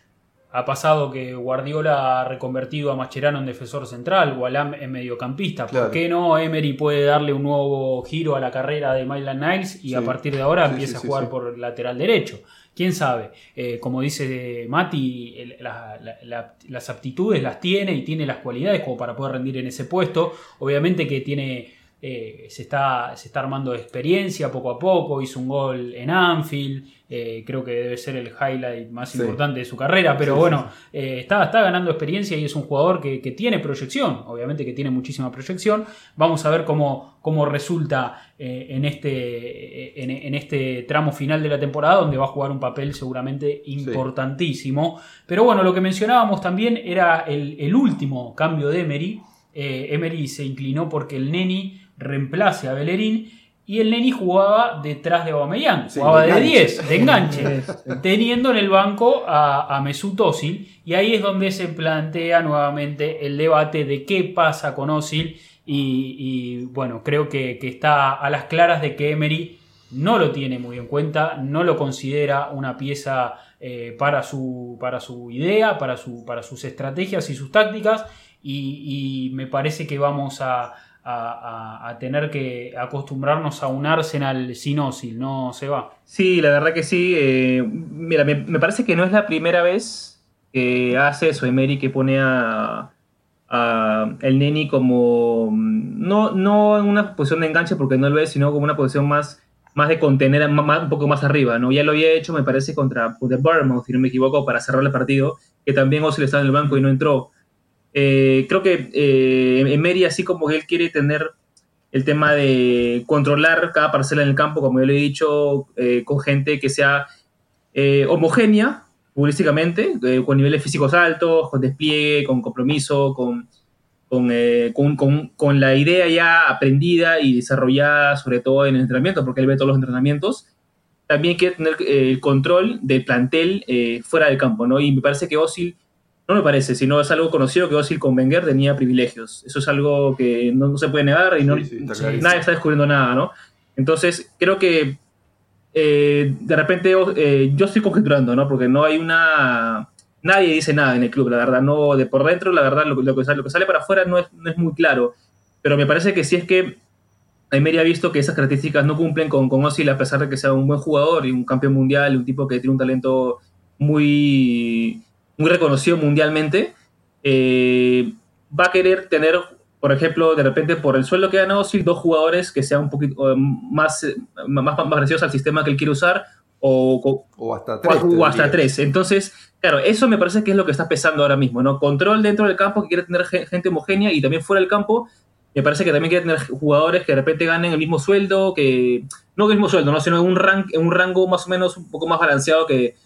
Ha pasado que Guardiola ha reconvertido a Mascherano en defensor central o a Lam en mediocampista. Claro. ¿Por qué no Emery puede darle un nuevo giro a la carrera de Maitland-Niles y sí. a partir de ahora sí, empieza sí, a jugar sí, sí. por lateral derecho? ¿Quién sabe? Eh, como dice Mati, el, la, la, la, las aptitudes las tiene y tiene las cualidades como para poder rendir en ese puesto. Obviamente que tiene... Eh, se, está, se está armando de experiencia poco a poco, hizo un gol en Anfield, eh, creo que debe ser el highlight más sí. importante de su carrera, pero sí, bueno, sí, sí. Eh, está, está ganando experiencia y es un jugador que, que tiene proyección, obviamente que tiene muchísima proyección. Vamos a ver cómo, cómo resulta eh, en, este, en, en este tramo final de la temporada, donde va a jugar un papel seguramente importantísimo. Sí. Pero bueno, lo que mencionábamos también era el, el último cambio de Emery. Eh, Emery se inclinó porque el Neni reemplace a Bellerin y el Neni jugaba detrás de Aubameyang, sí, jugaba de diez, de enganche, teniendo en el banco a, a Mesut Özil, y ahí es donde se plantea nuevamente el debate de qué pasa con Özil y, y bueno, creo que, que está a las claras de que Emery no lo tiene muy en cuenta, no lo considera una pieza eh, para, su, para su idea, para, su, para sus estrategias y sus tácticas, y, y me parece que vamos a A, a, a tener que acostumbrarnos a un Arsenal sin Özil, ¿no, Seba? Sí, la verdad que sí. Eh, mira, me, me parece que no es la primera vez que hace eso Emery, que pone a, a el Neni como no, no en una posición de enganche porque no lo es, sino como una posición más, más de contener, más, un poco más arriba, ¿no? Ya lo había hecho, me parece, contra The Bournemouth, si no me equivoco, para cerrar el partido, que también Özil estaba en el banco y no entró. Eh, creo que eh, Emery, así como él quiere tener el tema de controlar cada parcela en el campo, como yo le he dicho, eh, con gente que sea eh, homogénea futbolísticamente, eh, con niveles físicos altos, con despliegue, con compromiso, con, con, eh, con, con, con la idea ya aprendida y desarrollada, sobre todo en el entrenamiento, porque él ve todos los entrenamientos. También quiere tener eh, el control del plantel eh, fuera del campo, ¿no? Y me parece que Özil, no me parece, sino es algo conocido que Özil con Wenger tenía privilegios. Eso es algo que no, no se puede negar y no, sí, sí, está nadie está descubriendo nada, ¿no? Entonces, creo que eh, de repente eh, yo estoy conjeturando, ¿no? Porque no hay una... Nadie dice nada en el club, la verdad. No, de por dentro, la verdad, lo, lo, que, sale, lo que sale para afuera no es, no es muy claro. Pero me parece que si es que Emery ha visto que esas características no cumplen con, con Özil, a pesar de que sea un buen jugador y un campeón mundial, un tipo que tiene un talento muy... muy reconocido mundialmente, eh, va a querer tener por ejemplo, de repente por el sueldo que gana Ozil, dos jugadores que sean un poquito eh, más, eh, más, más parecidos al sistema que él quiere usar, o, o hasta tres. O, o hasta tres. Entonces, claro, eso me parece que es lo que está pesando ahora mismo, ¿no? Control dentro del campo, que quiere tener gente homogénea, y también fuera del campo, me parece que también quiere tener jugadores que de repente ganen el mismo sueldo, que no el mismo sueldo, ¿no? Sino un, rank, un rango más o menos un poco más balanceado que,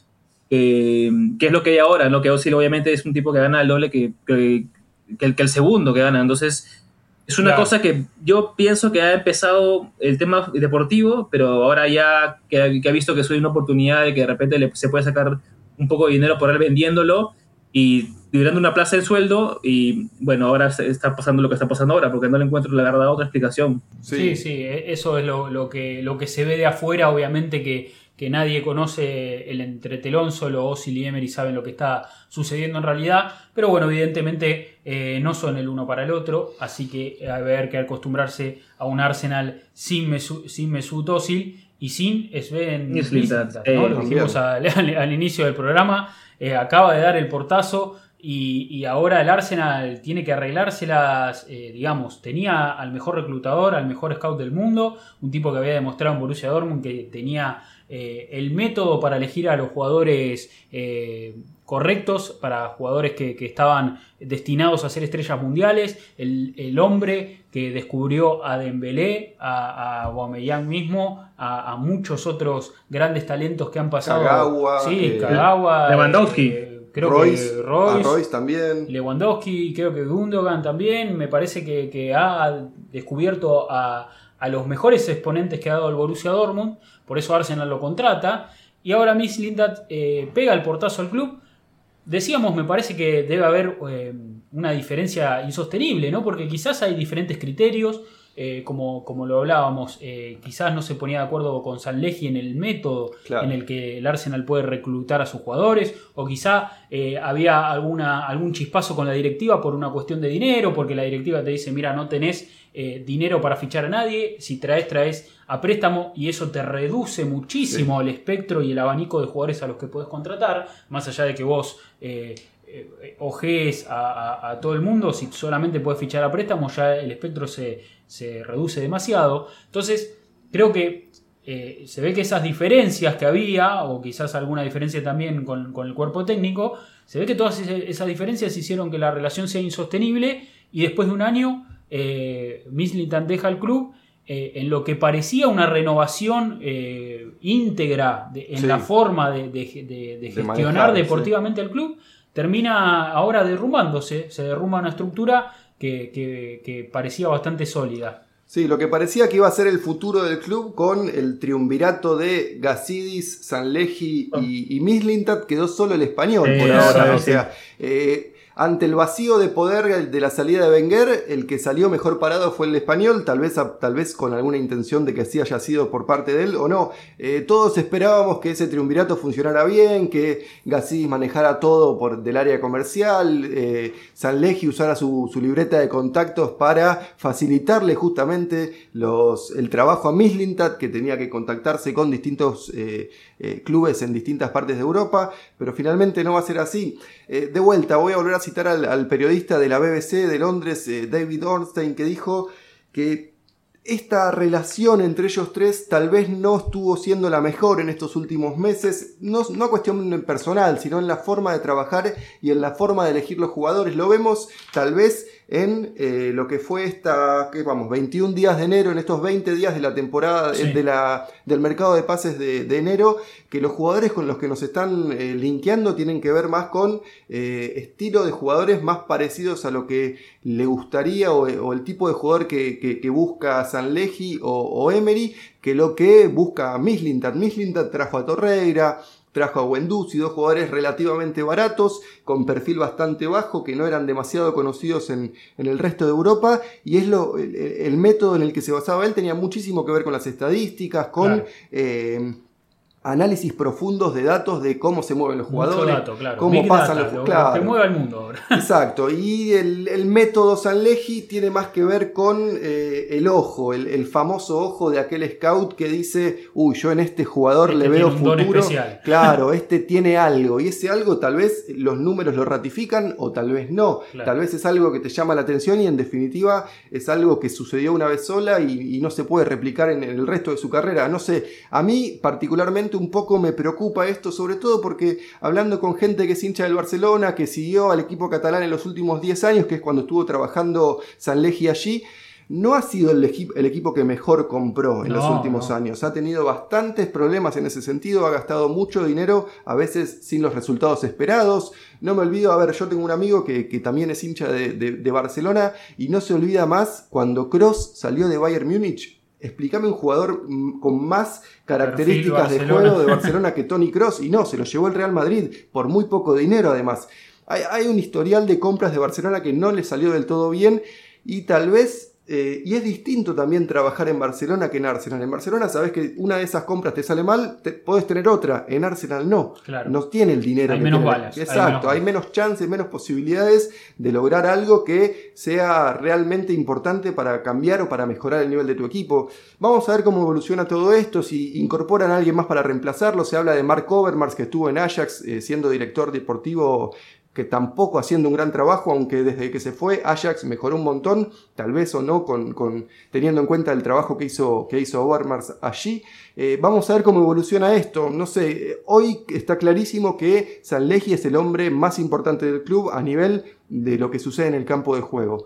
que, que es lo que hay ahora, ¿no? Que Ozil obviamente es un tipo que gana el doble que, que, que, el, que el segundo que gana. Entonces, es una claro. cosa que yo pienso que ha empezado el tema deportivo, pero ahora ya que, que ha visto que soy una oportunidad de que de repente le, se puede sacar un poco de dinero por él vendiéndolo y librando una plaza de sueldo, y bueno, ahora está pasando lo que está pasando ahora, porque no le encuentro la verdad otra explicación. Sí, sí, sí, eso es lo, lo, que, lo que se ve de afuera, obviamente que, que nadie conoce el entretelón, solo Ozil y Emery saben lo que está sucediendo en realidad, pero bueno, evidentemente eh, no son el uno para el otro, así que va a haber que acostumbrarse a un Arsenal sin Mesut, sin Mesut Ozil y sin Sven Mislintat, ¿no? Eh, lo dijimos al, al, al inicio del programa, eh, acaba de dar el portazo. Y, y ahora el Arsenal tiene que arreglárselas, eh, digamos, tenía al mejor reclutador, al mejor scout del mundo, un tipo que había demostrado en Borussia Dortmund que tenía eh, el método para elegir a los jugadores eh, correctos, para jugadores que, que estaban destinados a ser estrellas mundiales, el, el hombre que descubrió a Dembélé, a, a Aubameyang mismo, a, a muchos otros grandes talentos que han pasado. Kagawa, sí, eh, Kagawa, Lewandowski. Eh, Creo Royce, que Royce, Royce también. Lewandowski, creo que Gundogan también. Me parece que, que ha descubierto a, a los mejores exponentes que ha dado el Borussia Dortmund. Por eso Arsenal lo contrata. Y ahora Mislintat eh, pega el portazo al club. Decíamos, me parece que debe haber eh, una diferencia insostenible, ¿no? Porque quizás hay diferentes criterios. Eh, como, como lo hablábamos, eh, quizás no se ponía de acuerdo con Sanllehi en el método claro. en el que el Arsenal puede reclutar a sus jugadores, o quizá eh, había alguna, algún chispazo con la directiva por una cuestión de dinero, porque la directiva te dice, mira, no tenés eh, dinero para fichar a nadie, si traes, traes a préstamo, y eso te reduce muchísimo sí. el espectro y el abanico de jugadores a los que podés contratar, más allá de que vos... Eh, Eh, ojees a, a, a todo el mundo, si solamente puedes fichar a préstamo, ya el espectro se, se reduce demasiado. Entonces, creo que eh, se ve que esas diferencias que había, o quizás alguna diferencia también con, con el cuerpo técnico, se ve que todas esas diferencias hicieron que la relación sea insostenible, y después de un año, eh, Mislintat deja el club. Eh, en lo que parecía una renovación eh, íntegra de, en sí. la forma de, de, de, de gestionar de manejar, deportivamente sí. el club, termina ahora derrumbándose, se derrumba una estructura que, que, que parecía bastante sólida. Sí, lo que parecía que iba a ser el futuro del club con el triunvirato de Gazidis, Sanllehi oh. y, y Mislintat, quedó solo el español eh, por ahora. Sí, o sea, eh, ante el vacío de poder de la salida de Wenger, el que salió mejor parado fue el español, tal vez, tal vez con alguna intención de que así haya sido por parte de él o no. Eh, todos esperábamos que ese triunvirato funcionara bien, que Gazidis manejara todo por del área comercial, eh, Sanllehi usara su, su libreta de contactos para facilitarle justamente los, el trabajo a Mislintat, que tenía que contactarse con distintos eh, eh, clubes en distintas partes de Europa, pero finalmente no va a ser así. Eh, de vuelta, voy a volver a citar al, al periodista de la B B C de Londres, eh, David Ornstein, que dijo que esta relación entre ellos tres tal vez no estuvo siendo la mejor en estos últimos meses, no, no cuestión personal, sino en la forma de trabajar y en la forma de elegir los jugadores. Lo vemos tal vez en eh, lo que fue esta, ¿qué vamos? veintiún días de enero, en estos veinte días de la temporada, sí. de la, del mercado de pases de, de enero, que los jugadores con los que nos están eh, linkeando tienen que ver más con eh, estilo de jugadores más parecidos a lo que le gustaría o, o el tipo de jugador que, que, que busca Sanllehi o, o Emery, que lo que busca Mislintat. Mislintat trajo a Torreira, trajo a Guendouzi, dos jugadores relativamente baratos, con perfil bastante bajo, que no eran demasiado conocidos en, en el resto de Europa, y es lo, el, el método en el que se basaba él tenía muchísimo que ver con las estadísticas, con, claro. eh, análisis profundos de datos de cómo se mueven los jugadores, Mucho dato, claro. cómo Big pasan data, los lo, claro. lo que mueve al mundo ahora. Exacto, y el, el método Sanllehi tiene más que ver con eh, el ojo, el, el famoso ojo de aquel scout que dice, uy, yo en este jugador Este le veo tiene un don futuro, especial. claro, este tiene algo, y ese algo tal vez los números lo ratifican o tal vez no, Claro. tal vez es algo que te llama la atención y en definitiva es algo que sucedió una vez sola y, y no se puede replicar en, en el resto de su carrera. No sé, a mí particularmente un poco me preocupa esto, sobre todo porque hablando con gente que es hincha del Barcelona, que siguió al equipo catalán en los últimos diez años, que es cuando estuvo trabajando Sanllehi allí, no ha sido el, equi- el equipo que mejor compró en No, los últimos no. años. Ha tenido bastantes problemas en ese sentido, ha gastado mucho dinero, a veces sin los resultados esperados. No me olvido, a ver, yo tengo un amigo que, que también es hincha de, de, de Barcelona y no se olvida más cuando Kroos salió de Bayern Múnich. Explícame un jugador mm, con más características de Barcelona. juego de Barcelona que Toni Kroos, y no, se lo llevó el Real Madrid por muy poco dinero además. Hay, hay un historial de compras de Barcelona que no le salió del todo bien y tal vez, eh, y es distinto también trabajar en Barcelona que en Arsenal. En Barcelona sabes que una de esas compras te sale mal, te, podés tener otra, en Arsenal no, Claro. no tiene el dinero. Hay que menos tiene. balas, hay Exacto, menos hay menos chances, menos posibilidades de lograr algo que sea realmente importante para cambiar o para mejorar el nivel de tu equipo. Vamos a ver cómo evoluciona todo esto, si incorporan a alguien más para reemplazarlo. Se habla de Mark Overmars, que estuvo en Ajax eh, siendo director deportivo, que tampoco haciendo un gran trabajo, aunque desde que se fue Ajax mejoró un montón, tal vez o no, con, con, teniendo en cuenta el trabajo que hizo, que hizo Overmars allí. Eh, vamos a ver cómo evoluciona esto. No sé, eh, hoy está clarísimo que Sanllehi es el hombre más importante del club a nivel de lo que sucede en el campo de juego.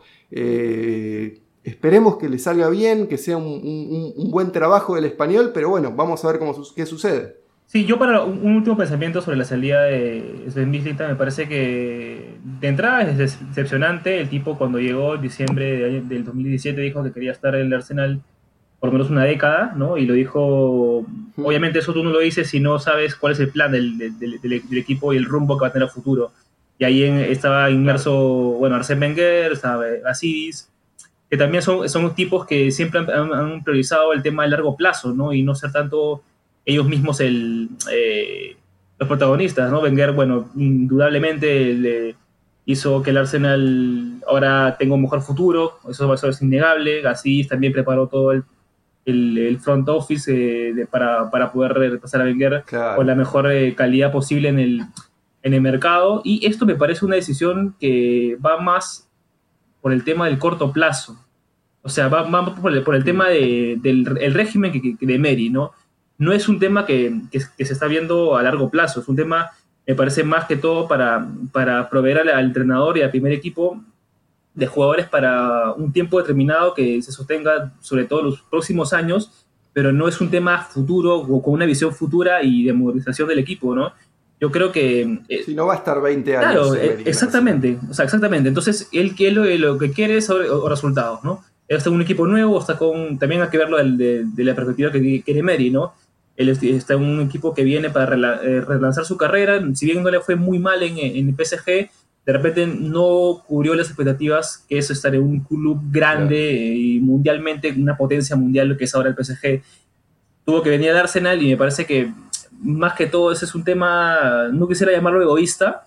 Eh, esperemos que le salga bien, que sea un, un, un buen trabajo del español, pero bueno, vamos a ver cómo, qué sucede. Sí, yo para un, un último pensamiento sobre la salida de Sven Mislintat, me parece que de entrada es decepcionante. El tipo cuando llegó en diciembre de, del dos mil diecisiete dijo que quería estar en el Arsenal por lo menos una década, ¿no? Y lo dijo, mm. obviamente eso tú no lo dices si no sabes cuál es el plan del, del, del, del equipo y el rumbo que va a tener a futuro. Y ahí en, estaba inmerso, bueno, Arsène Wenger, estaba Asidis, que también son, son tipos que siempre han, han priorizado el tema del largo plazo, ¿no? Y no ser tanto ellos mismos el, eh, los protagonistas, ¿no? Wenger, bueno, indudablemente le hizo que el Arsenal ahora tenga un mejor futuro, eso, eso es innegable. Gassis también preparó todo el, el, el front office eh, de, para, para poder repasar a Wenger Claro. con la mejor eh, calidad posible en el, en el mercado, y esto me parece una decisión que va más por el tema del corto plazo, o sea, va, va por, el, por el tema de, del el régimen que, que, de Emery, ¿no? No es un tema que, que, que se está viendo a largo plazo, es un tema, me parece, más que todo para, para proveer al, al entrenador y al primer equipo de jugadores para un tiempo determinado que se sostenga sobre todo los próximos años, pero no es un tema futuro o con una visión futura y de modernización del equipo, ¿no? Yo creo que... Eh, si no va a estar veinte años. Claro, eh, exactamente, o sea, exactamente. Entonces, él que lo, lo que quiere es o, o resultados, ¿no? Él está en un equipo nuevo, está con, también hay que verlo de, de, de la perspectiva que quiere Emery, ¿no? Él está en un equipo que viene para rela, eh, relanzar su carrera, si bien no le fue muy mal en, en el P S G, de repente no cubrió las expectativas que es estar en un club grande, claro, y mundialmente, una potencia mundial que es ahora el P S G. Tuvo que venir al Arsenal y me parece que más que todo ese es un tema, no quisiera llamarlo egoísta,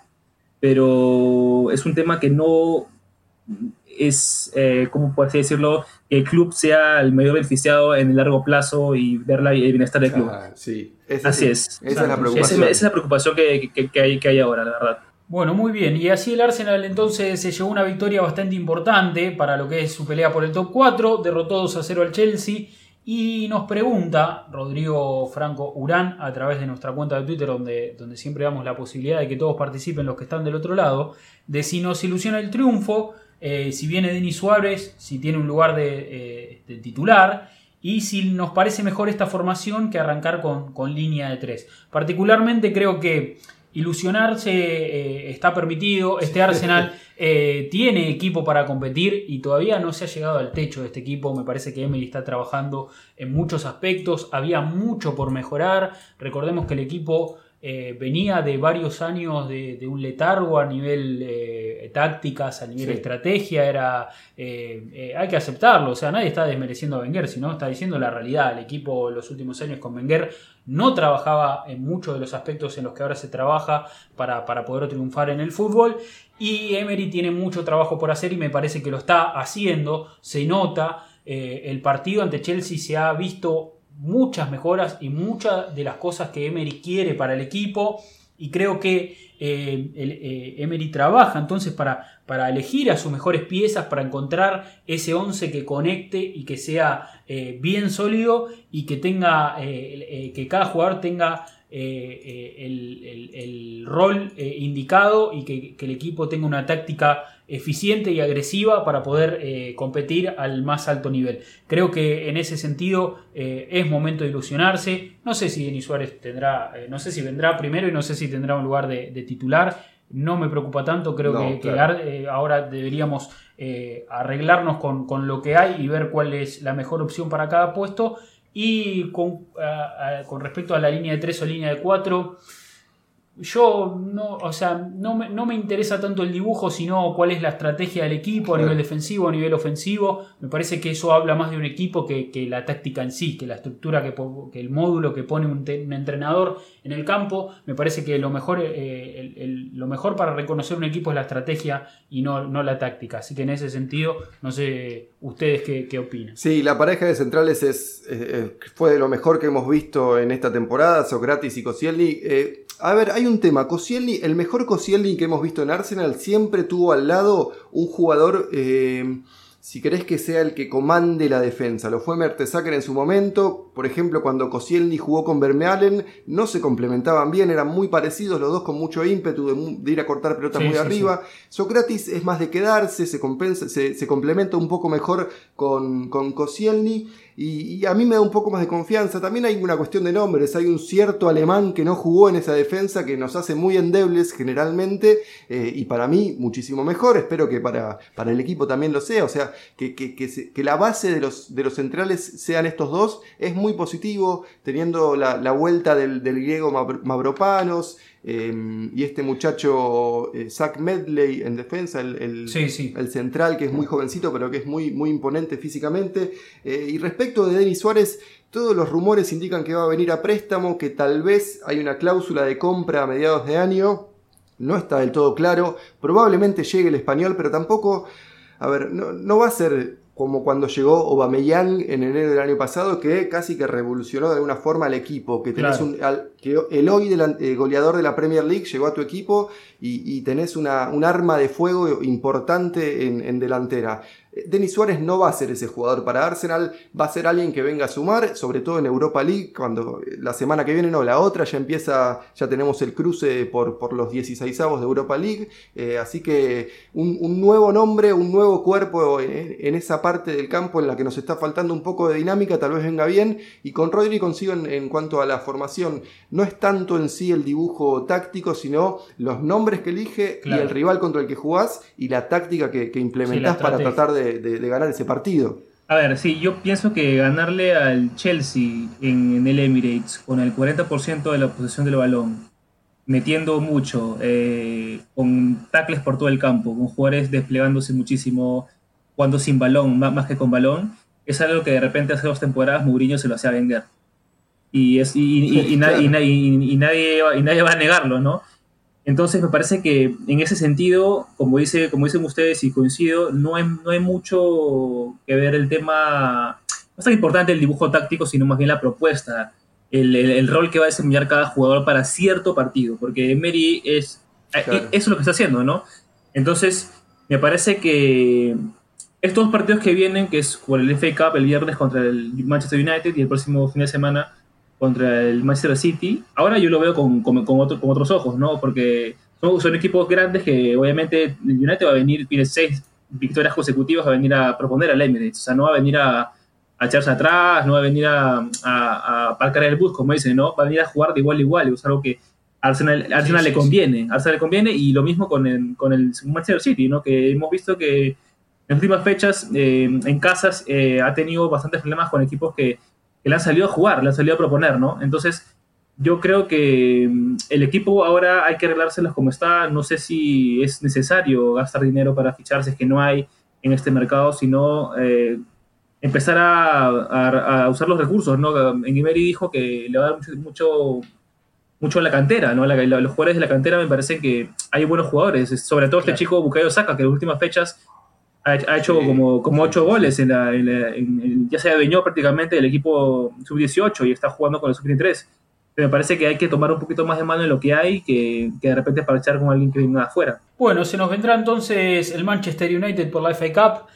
pero es un tema que no es, eh, ¿cómo puedo así decirlo?, que el club sea el mayor beneficiado en el largo plazo y ver la, el bienestar del club. Ah, sí. Esa así es, es. Esa es la preocupación. Esa, esa es la preocupación que, que, que, hay, que hay ahora, la verdad. Bueno, muy bien. Y así el Arsenal entonces se llevó una victoria bastante importante para lo que es su pelea por el top cuatro. Derrotó dos a cero al Chelsea. Y nos pregunta Rodrigo Franco Urán a través de nuestra cuenta de Twitter, donde, donde siempre damos la posibilidad de que todos participen los que están del otro lado, de si nos ilusiona el triunfo, eh, si viene Denis Suárez, si tiene un lugar de, eh, de titular, y si nos parece mejor esta formación que arrancar con, con línea de tres. Particularmente creo que ilusionarse eh, está permitido. Este Arsenal eh, tiene equipo para competir y todavía no se ha llegado al techo de este equipo. Me parece que Emery está trabajando en muchos aspectos. Había mucho por mejorar. Recordemos que el equipo eh, venía de varios años de, de un letargo a nivel eh, tácticas, a nivel sí. estrategia, era eh, eh, hay que aceptarlo, o sea, nadie está desmereciendo a Wenger, sino está diciendo la realidad. El equipo los últimos años con Wenger no trabajaba en muchos de los aspectos en los que ahora se trabaja para, para poder triunfar en el fútbol, y Emery tiene mucho trabajo por hacer y me parece que lo está haciendo, se nota. Eh, el partido ante Chelsea se ha visto muchas mejoras y muchas de las cosas que Emery quiere para el equipo, y creo que eh, el, eh, Emery trabaja entonces para, para elegir a sus mejores piezas, para encontrar ese once que conecte y que sea eh, bien sólido, y que tenga eh, eh, que cada jugador tenga eh, eh, el, el, el rol eh, indicado, y que, que el equipo tenga una táctica eficiente y agresiva para poder eh, competir al más alto nivel. Creo que en ese sentido eh, es momento de ilusionarse. No sé si Denis Suárez tendrá, eh, no sé si vendrá primero y no sé si tendrá un lugar de, de titular. No me preocupa tanto, creo no, que, claro. que eh, ahora deberíamos eh, arreglarnos con, con lo que hay y ver cuál es la mejor opción para cada puesto. Y con, a, a, con respecto a la línea de tres o línea de cuatro, yo no, o sea, no me, no me interesa tanto el dibujo, sino cuál es la estrategia del equipo a nivel defensivo, a nivel ofensivo. Me parece que eso habla más de un equipo que, que la táctica en sí, que la estructura, que, que el módulo que pone un, te, un entrenador en el campo. Me parece que lo mejor, eh, el, el, lo mejor para reconocer un equipo es la estrategia y no, no la táctica. Así que en ese sentido, no sé ustedes qué, qué opinan. Sí, la pareja de centrales es, eh, fue de lo mejor que hemos visto en esta temporada, Sokratis y Koscielny. Eh, A ver, hay un tema. Koscielny, el mejor Koscielny que hemos visto en Arsenal, siempre tuvo al lado un jugador, eh, si querés que sea el que comande la defensa. Lo fue Mertesacker en su momento. Por ejemplo, cuando Koscielny jugó con Vermaelen, no se complementaban bien, eran muy parecidos, los dos con mucho ímpetu de, de ir a cortar pelotas sí, muy sí, arriba. Sí. Sokratis es más de quedarse, se, compensa, se, se complementa un poco mejor con, con Koscielny. Y, y a mí me da un poco más de confianza. También hay una cuestión de nombres. Hay un cierto alemán que no jugó en esa defensa que nos hace muy endebles generalmente, eh, y para mí muchísimo mejor. Espero que para, para el equipo también lo sea. O sea, que, que, que, se, que la base de los, de los centrales sean estos dos es muy positivo, teniendo la, la vuelta del, del griego Mavropanos. Eh, y este muchacho eh, Zach Medley en defensa, el, el, sí, sí. el central, que es muy jovencito pero que es muy, muy imponente físicamente. Eh, y respecto de Denis Suárez, todos los rumores indican que va a venir a préstamo, que tal vez hay una cláusula de compra a mediados de año. No está del todo claro. Probablemente llegue el español, pero tampoco, a ver, no, no va a ser como cuando llegó Aubameyang en enero del año pasado, que casi que revolucionó de alguna forma al equipo, que tenés claro. un, al, que el hoy del eh, goleador de la Premier League llegó a tu equipo y, y tenés una, un arma de fuego importante en, en delantera. Denis Suárez no va a ser ese jugador para Arsenal, va a ser alguien que venga a sumar, sobre todo en Europa League, cuando la semana que viene, no, la otra ya empieza, ya tenemos el cruce por, por los dieciseisavos de Europa League, eh, así que un, un nuevo nombre, un nuevo cuerpo en, en esa parte del campo en la que nos está faltando un poco de dinámica, tal vez venga bien, y con Rodri consigo en, en cuanto a la formación, no es tanto en sí el dibujo táctico, sino los nombres que elige, claro, y el rival contra el que jugás y la táctica que, que implementás, sí, para tratar de De, de, de ganar ese partido. A ver, sí, yo pienso que ganarle al Chelsea en, en el Emirates con el cuarenta por ciento de la posesión del balón, metiendo mucho, eh, con tackles por todo el campo, con jugadores desplegándose muchísimo, jugando sin balón, más, más que con balón, es algo que de repente hace dos temporadas Mourinho se lo hacía Wenger. Y, es, y, y, y, y, claro, y, y, y, nadie, y nadie va a negarlo, ¿no? Entonces me parece que en ese sentido, como, dice, como dicen ustedes y coincido, no hay, no hay mucho que ver el tema, no es tan importante el dibujo táctico, sino más bien la propuesta, el, el, el rol que va a desempeñar cada jugador para cierto partido, porque Emery es, claro, eso es lo que está haciendo, ¿no? Entonces me parece que estos dos partidos que vienen, que es por el F A Cup el viernes contra el Manchester United y el próximo fin de semana contra el Manchester City, ahora yo lo veo con, con, con, otro, con otros ojos, ¿no? Porque son, son equipos grandes que obviamente el United va a venir, tiene seis victorias consecutivas, va a venir a proponer al Emirates, o sea, no va a venir a, a echarse atrás, no va a venir a, a, a parcar el bus, como dicen, ¿no? Va a venir a jugar de igual a igual, es algo que a Arsenal, Arsenal sí, le sí, conviene, sí. Arsenal le conviene, y lo mismo con el, con el Manchester City, ¿no? Que hemos visto que en las últimas fechas eh, en casas eh, ha tenido bastantes problemas con equipos que que le han salido a jugar, le han salido a proponer, ¿no? Entonces, yo creo que el equipo ahora hay que arreglárselas como está. No sé si es necesario gastar dinero para fichar, si es que no hay en este mercado, sino eh, empezar a, a, a usar los recursos, ¿no? Emery dijo que le va a dar mucho, mucho, mucho a la cantera, ¿no? La, la, los jugadores de la cantera me parece que hay buenos jugadores, sobre todo claro. Este chico Bukayo Saka, que en las últimas fechas ha, ha hecho sí, como, como ocho sí, goles, sí. En la, en la, en, en, ya se adueñó prácticamente del equipo sub dieciocho y está jugando con el sub veintitrés. Me parece que hay que tomar un poquito más de mano en lo que hay que, que de repente parchar con alguien que viene afuera. Bueno, se nos vendrá entonces el Manchester United por la F A Cup,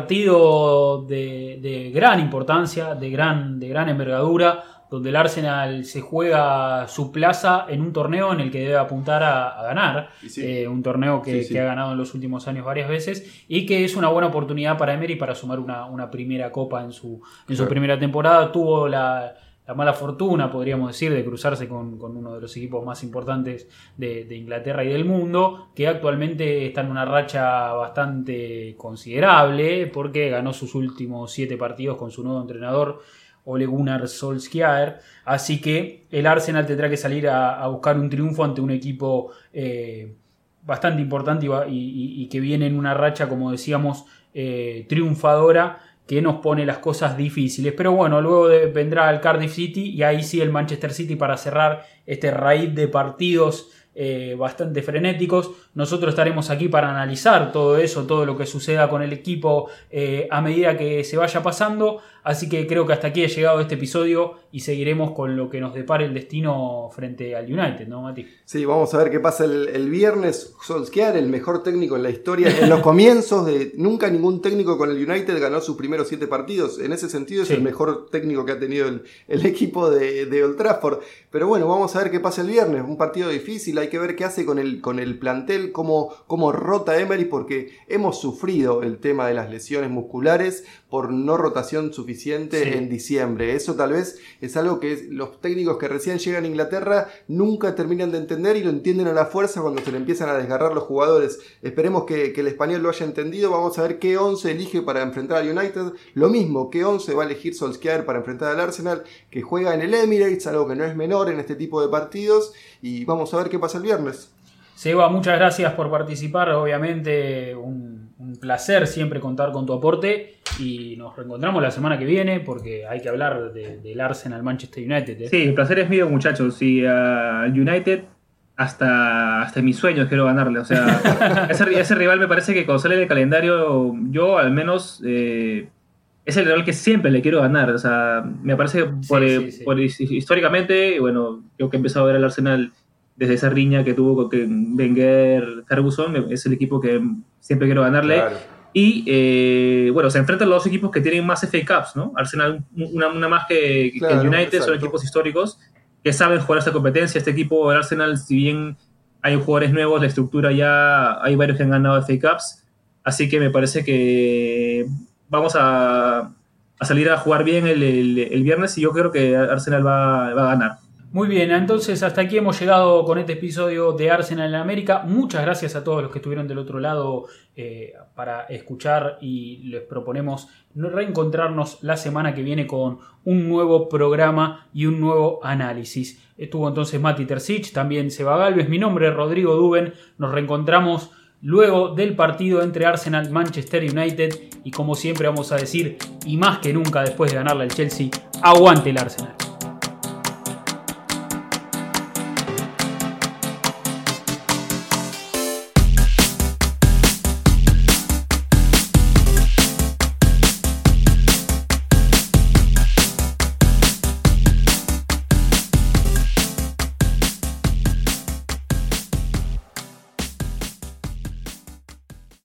partido de, de gran importancia, de gran, de gran envergadura, donde el Arsenal se juega su plaza en un torneo en el que debe apuntar a, a ganar, sí. eh, un torneo que, sí, sí. que ha ganado en los últimos años varias veces y que es una buena oportunidad para Emery para sumar una, una primera copa en su, en su primera temporada. Tuvo la... la mala fortuna, podríamos decir, de cruzarse con, con uno de los equipos más importantes de, de Inglaterra y del mundo, que actualmente está en una racha bastante considerable porque ganó sus últimos siete partidos con su nuevo entrenador Ole Gunnar Solskjaer, así que el Arsenal tendrá que salir a, a buscar un triunfo ante un equipo eh, bastante importante y, y, y que viene en una racha, como decíamos, eh, triunfadora, que nos pone las cosas difíciles. Pero bueno, luego de, vendrá el Cardiff City y ahí sí el Manchester City para cerrar este raíz de partidos eh, bastante frenéticos. Nosotros estaremos aquí para analizar todo eso, todo lo que suceda con el equipo eh, a medida que se vaya pasando. Así que creo que hasta aquí ha llegado este episodio y seguiremos con lo que nos depare el destino frente al United, ¿no, Mati? Sí, vamos a ver qué pasa el, el viernes. Solskjaer, el mejor técnico en la historia. En los comienzos de nunca ningún técnico con el United ganó sus primeros siete partidos. En ese sentido es sí. el mejor técnico que ha tenido el, el equipo de, de Old Trafford. Pero bueno, vamos a ver qué pasa el viernes. Un partido difícil, hay que ver qué hace con el, con el plantel, cómo, cómo rota Emery, porque hemos sufrido el tema de las lesiones musculares por no rotación suficiente sí. en diciembre. Eso tal vez es algo que los técnicos que recién llegan a Inglaterra nunca terminan de entender y lo entienden a la fuerza cuando se le empiezan a desgarrar los jugadores. Esperemos que, que el español lo haya entendido. Vamos a ver qué once elige para enfrentar al United. Lo mismo, qué once va a elegir Solskjaer para enfrentar al Arsenal, que juega en el Emirates, algo que no es menor en este tipo de partidos. Y vamos a ver qué pasa el viernes. Seba, muchas gracias por participar. Obviamente un, un placer siempre contar con tu aporte y nos reencontramos la semana que viene porque hay que hablar de, del Arsenal Manchester United, ¿eh? Sí, el placer es mío, muchachos. Y al uh, United hasta, hasta mis sueños quiero ganarle. O sea, ese, ese rival me parece que cuando sale del calendario, yo al menos eh, es el rival que siempre le quiero ganar. O sea, me parece que por, sí, sí, sí. por, históricamente, bueno, yo que he empezado a ver al Arsenal desde esa riña que tuvo con Wenger, Ferguson, es el equipo que siempre quiero ganarle. Claro. Y eh, bueno, se enfrentan los dos equipos que tienen más F A Cups, ¿no? Arsenal una, una más que, claro, que el United, exacto. Son equipos históricos que saben jugar esta competencia. Este equipo, el Arsenal, si bien hay jugadores nuevos, la estructura ya, hay varios que han ganado F A Cups, así que me parece que vamos a, a salir a jugar bien el, el, el viernes y yo creo que Arsenal va, va a ganar. Muy bien, entonces hasta aquí hemos llegado con este episodio de Arsenal en América. Muchas gracias a todos los que estuvieron del otro lado eh, para escuchar y les proponemos reencontrarnos la semana que viene con un nuevo programa y un nuevo análisis. Estuvo entonces Mati Terzic, también Seba Galvez, mi nombre es Rodrigo Duben. Nos reencontramos luego del partido entre Arsenal y Manchester United y como siempre vamos a decir, y más que nunca después de ganarle al Chelsea, aguante el Arsenal.